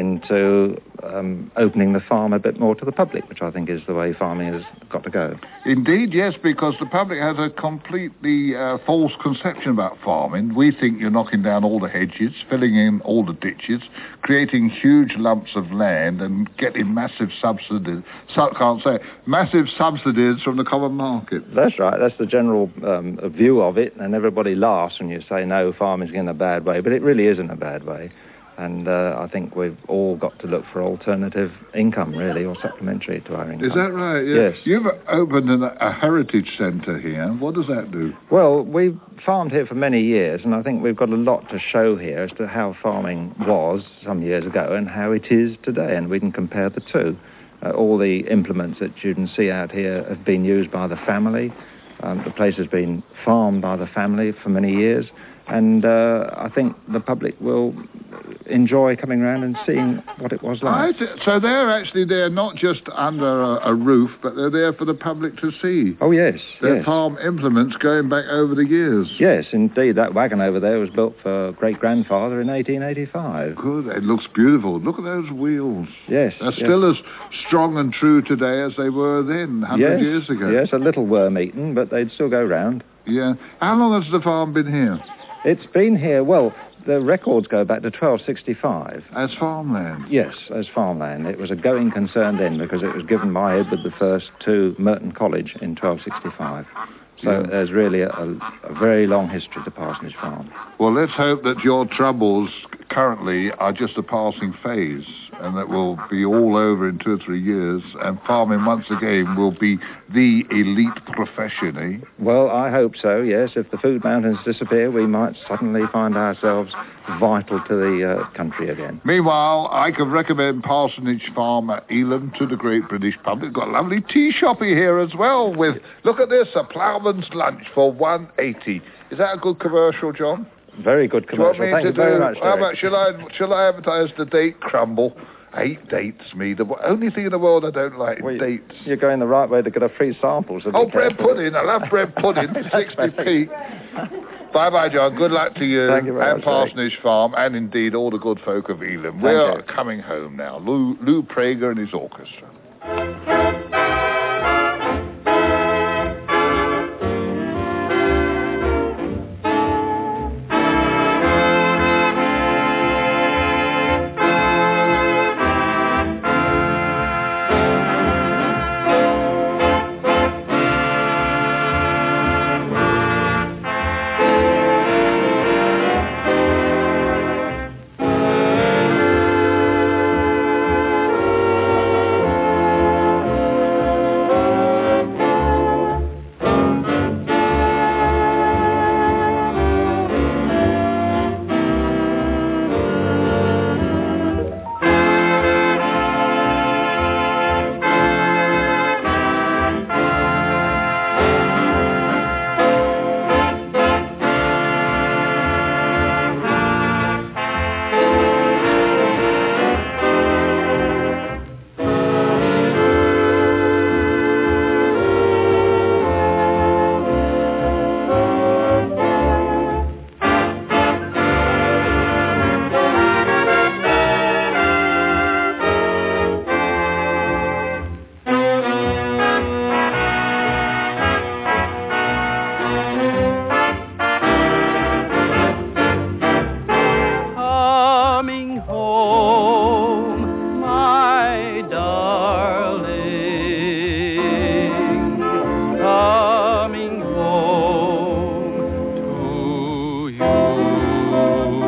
[SPEAKER 22] into um, opening the farm a bit more to the public, which I think is the way farming has got to go.
[SPEAKER 4] Indeed, yes, because the public has a completely uh, false conception about farming. We think you're knocking down all the hedges, filling in all the ditches, creating huge lumps of land and getting massive subsidies, so, can't say, massive subsidies from the common market.
[SPEAKER 22] That's right, that's the general um, view of it, and everybody laughs when you say, no, farming's in a bad way, but it really isn't a bad way. And uh, I think we've all got to look for alternative income, really, or supplementary to our income.
[SPEAKER 4] Is that right? Yeah.
[SPEAKER 22] Yes.
[SPEAKER 4] You've opened an, a heritage centre here. What does that do?
[SPEAKER 22] Well, we've farmed here for many years, and I think we've got a lot to show here as to how farming was some years ago and how it is today, and we can compare the two. Uh, all the implements that you can see out here have been used by the family. Um, the place has been farmed by the family for many years. And uh, I think the public will enjoy coming around and seeing what it was like.
[SPEAKER 4] Right. So they're actually there not just under a, a roof, but they're there for the public to see.
[SPEAKER 22] Oh, yes.
[SPEAKER 4] They're
[SPEAKER 22] yes.
[SPEAKER 4] farm implements going back over the years.
[SPEAKER 22] Yes, indeed. That wagon over there was built for great-grandfather in eighteen eighty-five.
[SPEAKER 4] Good. It looks beautiful. Look at those wheels.
[SPEAKER 22] Yes.
[SPEAKER 4] They're
[SPEAKER 22] yes.
[SPEAKER 4] still as strong and true today as they were then, one hundred
[SPEAKER 22] yes.
[SPEAKER 4] years ago.
[SPEAKER 22] Yes, a little worm-eaten, but they'd still go round.
[SPEAKER 4] Yeah. How long has the farm been here?
[SPEAKER 22] It's been here, well, the records go back to twelve sixty-five.
[SPEAKER 4] As farmland?
[SPEAKER 22] Yes, as farmland. It was a going concern then because it was given by Edward the First to Merton College in twelve sixty-five. So yeah. There's really a, a very long history to Parsonage Farm.
[SPEAKER 4] Well, let's hope that your troubles currently are just a passing phase and that will be all over in two or three years and farming once again will be the elite profession, eh?
[SPEAKER 22] Well, I hope so, yes. If the food mountains disappear, we might suddenly find ourselves vital to the uh, country again.
[SPEAKER 4] Meanwhile, I could recommend Parsonage Farm at Elam to the great British public. Got a lovely tea shoppy here as well with, look at this, a ploughman's lunch for one eighty. Is that a good commercial, John?
[SPEAKER 22] Very good commercial. Thank you very much,
[SPEAKER 4] How about, shall I, shall I advertise the date crumble? I hate dates, me. The only thing in the world I don't like
[SPEAKER 22] well,
[SPEAKER 4] is dates.
[SPEAKER 22] You're going the right way to get a free sample. So
[SPEAKER 4] oh, bread pudding. I love bread pudding. sixty p. Bye-bye, John. Good luck to you,
[SPEAKER 22] Thank you very
[SPEAKER 4] and
[SPEAKER 22] much,
[SPEAKER 4] Parsonage Farm, and indeed all the good folk of Elam.
[SPEAKER 22] Thank
[SPEAKER 4] We're
[SPEAKER 22] you.
[SPEAKER 4] coming home now. Lou, Lou Prager and his orchestra.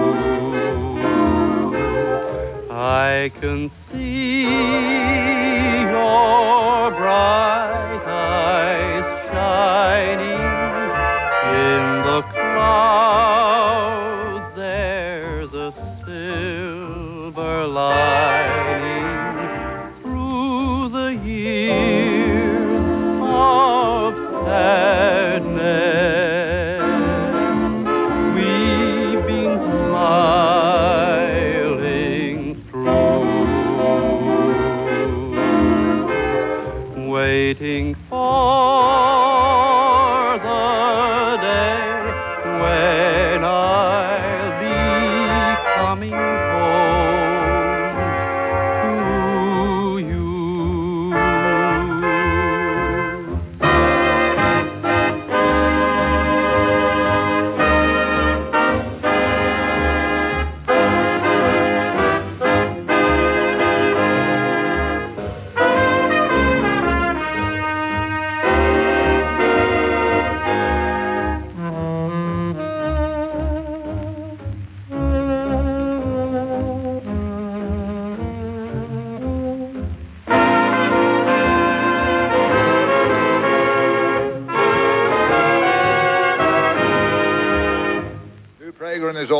[SPEAKER 21] I can see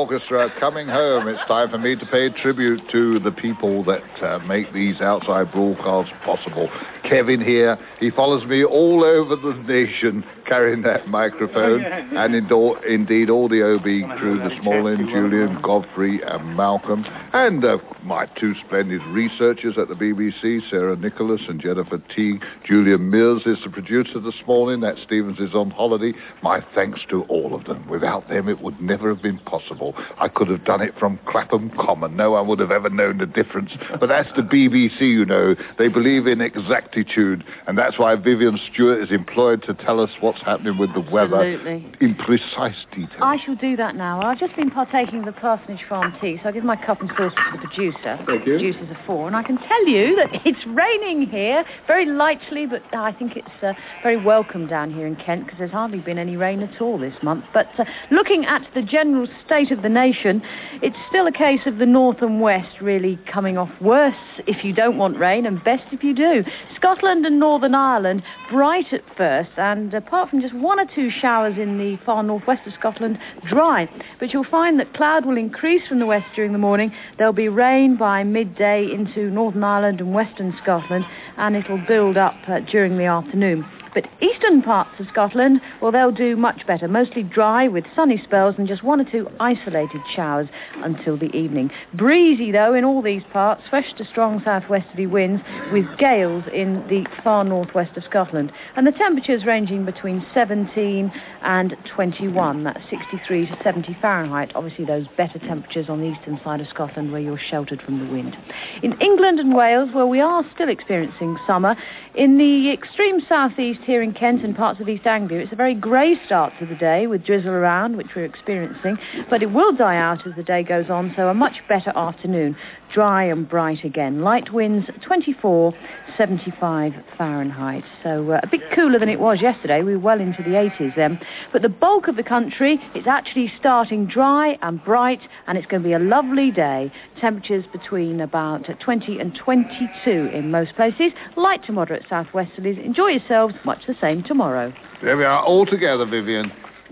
[SPEAKER 4] Orchestra coming home. It's time for me to pay tribute to the people that uh, make these outside broadcasts possible. Kevin here, he follows me all over the nation carrying that microphone, and indo- indeed all the O B crew this morning, Julian, Godfrey and Malcolm, and uh, my two splendid researchers at the B B C, Sarah Nicholas and Jennifer Teague. Julian Mears is the producer this morning. Nat Stevens is on holiday. My thanks to all of them. Without them, it would never have been possible. I could have done it from Clapham Common. No one would have ever known the difference. But that's the B B C, you know. They believe in exactitude, and that's why Vivian Stewart is employed to tell us what's happening with the weather
[SPEAKER 7] Absolutely.
[SPEAKER 4] in precise detail.
[SPEAKER 7] I shall do that now. I've just been partaking of the Parsonage Farm tea, so I'll give my cup and saucer to the producer.
[SPEAKER 4] Thank you.
[SPEAKER 7] The producers are four, and I can tell you that it's raining here, very lightly, but I think it's uh, very welcome down here in Kent, because there's hardly been any rain at all this month. But uh, looking at the general state of the nation, it's still a case of the north and west really coming off worse if you don't want rain, and best if you do. Scotland and Northern Ireland, bright at first, and apart from just one or two showers in the far northwest of Scotland, dry. But you'll find that cloud will increase from the west during the morning. There'll be rain by midday into Northern Ireland and western Scotland, and it'll build up uh, during the afternoon. But eastern parts of Scotland, well, they'll do much better. Mostly dry with sunny spells and just one or two isolated showers until the evening. Breezy, though, in all these parts. Fresh to strong southwesterly winds with gales in the far northwest of Scotland. And the temperatures ranging between seventeen and twenty-one. That's sixty-three to seventy Fahrenheit. Obviously, those better temperatures on the eastern side of Scotland where you're sheltered from the wind. In England and Wales, well, we are still experiencing summer. In the extreme southeast here in Kent and parts of East Anglia, it's a very grey start to the day with drizzle around, which we're experiencing, but it will die out as the day goes on, so a much better afternoon. Dry and bright again. Light winds twenty-four, seventy-five Fahrenheit. So uh, a bit cooler than it was yesterday. We were well into the eighties then. But the bulk of the country, it's actually starting dry and bright, and it's going to be a lovely day. Temperatures between about twenty and twenty-two in most places. Light to moderate southwesterlies. Enjoy yourselves. Much the same tomorrow.
[SPEAKER 4] There we are, all together, Vivian.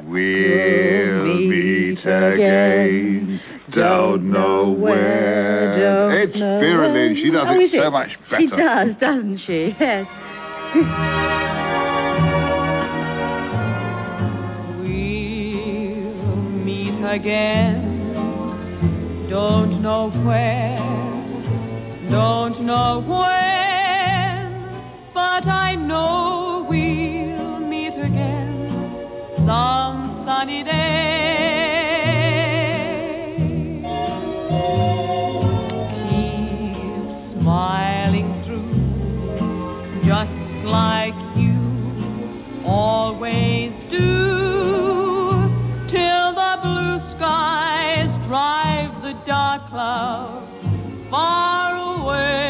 [SPEAKER 4] We'll meet again. Don't know where.
[SPEAKER 7] Don't
[SPEAKER 4] it's
[SPEAKER 7] know
[SPEAKER 4] Vera
[SPEAKER 7] when.
[SPEAKER 4] Lynn. She does
[SPEAKER 7] Oh,
[SPEAKER 4] it
[SPEAKER 7] is
[SPEAKER 4] so
[SPEAKER 7] it?
[SPEAKER 4] much better.
[SPEAKER 7] She does, doesn't she? Yes.
[SPEAKER 10] We'll meet again. Don't know where. Don't know when. But I know we'll meet again some sunny day. Keep smiling through, just like you always do, till the blue skies drive the dark clouds far away.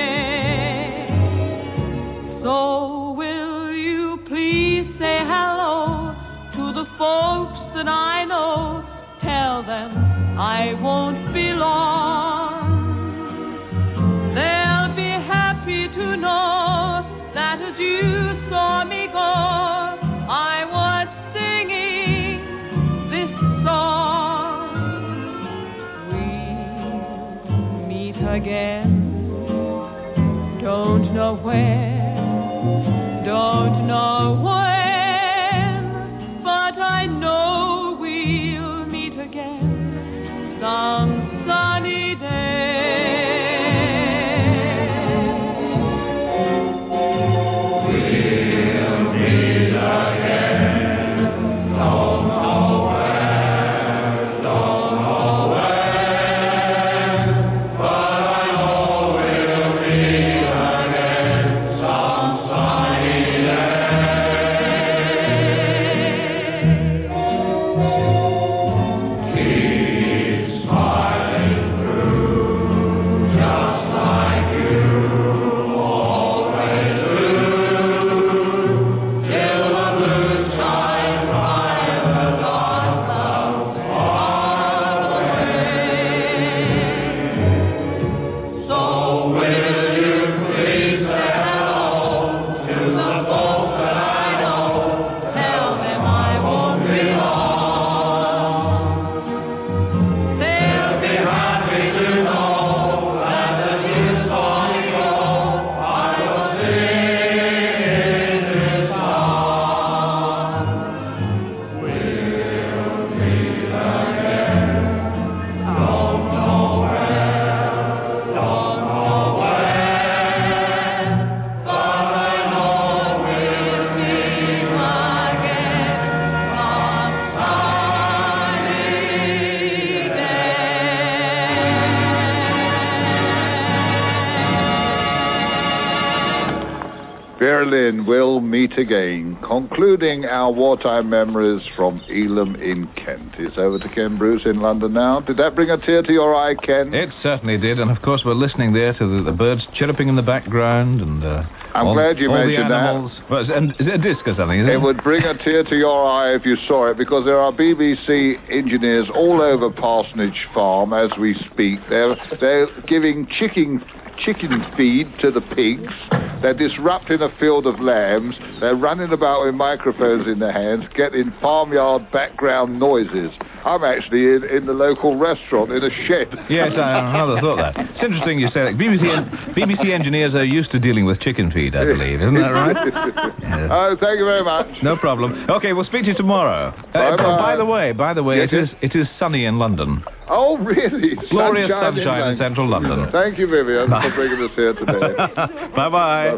[SPEAKER 10] So will you please say hello to the folks that I know? Tell them I won't be long. They'll be happy to know that as you saw me go, I was singing this song. We'll meet again. Don't know where, don't know when, but I know we'll meet again some sunny day.
[SPEAKER 17] We'll meet again. Don't know where, don't know when, but I know we'll meet again some sunny day.
[SPEAKER 4] Vera Lynn will meet again, concluding our wartime memories from Elam in Kent. It's over to Ken Bruce in London now. Did that bring a tear to your eye, Ken?
[SPEAKER 9] It certainly did, and of course we're listening there to the, the birds chirping in the background, and uh,
[SPEAKER 4] I'm
[SPEAKER 9] all,
[SPEAKER 4] glad you
[SPEAKER 9] all
[SPEAKER 4] mentioned
[SPEAKER 9] the animals.
[SPEAKER 4] that.
[SPEAKER 9] Well, and is it a disc or something? Is it?
[SPEAKER 4] It would bring a tear to your eye if you saw it, because there are B B C engineers all over Parsonage Farm as we speak. They're they're giving chicken chicken feed to the pigs. They're disrupting a field of lambs. They're running about with microphones in their hands, getting farmyard background noises. I'm actually in, in the local restaurant in a shed.
[SPEAKER 9] Yes, I rather thought that. It's interesting you say that. B B C, en- B B C engineers are used to dealing with chicken feed, I believe. Isn't that right? Yes.
[SPEAKER 4] Oh, thank you very much.
[SPEAKER 9] No problem. Okay, we'll speak to you tomorrow. Uh, by the way, by the way,
[SPEAKER 4] Yes,
[SPEAKER 9] it is
[SPEAKER 4] yes.
[SPEAKER 9] it is sunny in London.
[SPEAKER 4] Oh, really?
[SPEAKER 9] Glorious
[SPEAKER 4] Sunshine in
[SPEAKER 9] sunshine in
[SPEAKER 4] London.
[SPEAKER 9] central London.
[SPEAKER 4] Thank you, Vivian, for bringing us here today.
[SPEAKER 9] Bye-bye.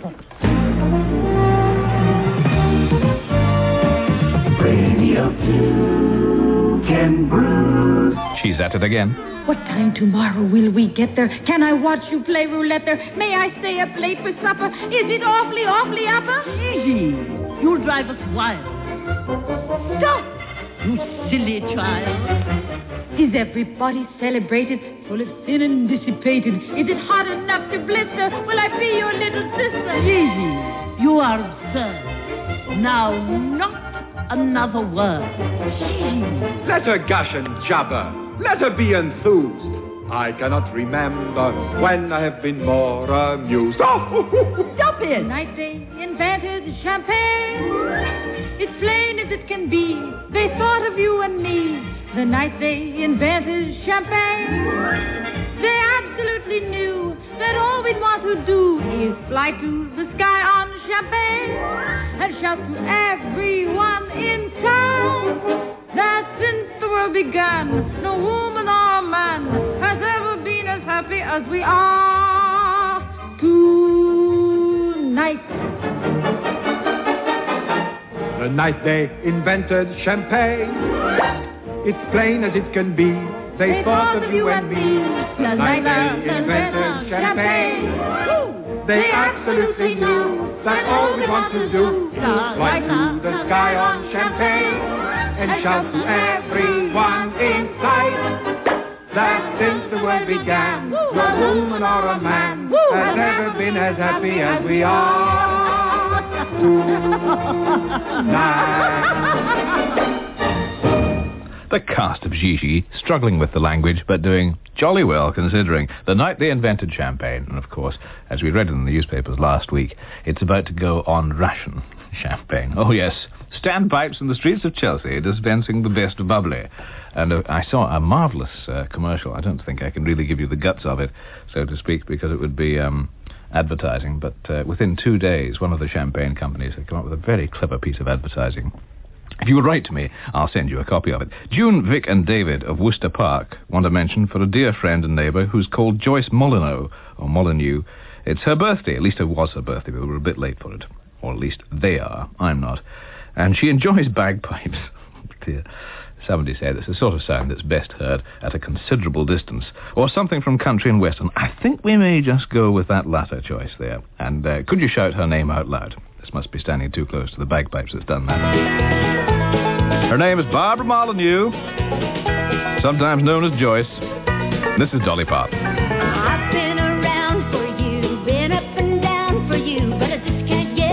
[SPEAKER 17] Radio two, Ken Bruce.
[SPEAKER 9] She's at it again.
[SPEAKER 11] What time tomorrow will we get there? Can I watch you play roulette there? May I stay up late for supper? Is it awfully, awfully upper?
[SPEAKER 23] Easy. You'll drive us wild.
[SPEAKER 11] Stop!
[SPEAKER 23] You silly child.
[SPEAKER 11] Is everybody celebrated? Full of sin and dissipated? Is it hot enough to blister? Will I be your little sister?
[SPEAKER 23] Easy. You are absurd. Now, not another word.
[SPEAKER 24] Let her gush and jabber. Let her be enthused. I cannot remember when I have been more amused. Oh!
[SPEAKER 11] Stop it! The night they invented champagne, it's plain as it can be, they thought of you and me. The night they invented champagne, they absolutely knew that all we'd want to do is fly to the sky on champagne and shout to everyone in town that since the world began, no woman or man has ever been as happy as we are tonight.
[SPEAKER 24] The night they invented champagne, it's plain as it can be, they,
[SPEAKER 11] They
[SPEAKER 24] thought of you and me. The night they invented champagne, they absolutely knew that all we want to do is fly to the sky on champagne and shout to everyone in sight that since the world began, no woman or a man has ever been as happy as we are tonight.
[SPEAKER 9] The cast of Gigi, struggling with the language, but doing jolly well considering. The night they invented champagne, and of course, as we read in the newspapers last week, it's about to go on ration. Champagne. Oh yes, standpipes in the streets of Chelsea dispensing the best of bubbly. And uh, I saw a marvellous uh, commercial. I don't think I can really give you the guts of it, so to speak, because it would be um, advertising. But uh, within two days, one of the champagne companies had come up with a very clever piece of advertising. If you would write to me, I'll send you a copy of it. June, Vic and David of Worcester Park want to mention for a dear friend and neighbour who's called Joyce Molyneux, or Molyneux. It's her birthday, at least it was her birthday, but we're a bit late for it. Or at least they are, I'm not. And she enjoys bagpipes. Dear. Somebody said it's the sort of sound that's best heard at a considerable distance, or something from country and western. I think we may just go with that latter choice there. And uh, could you shout her name out loud? This must be standing too close to the bagpipes that's done that. Her name is Barbara Molyneux, sometimes known as Joyce. This is Dolly Parton.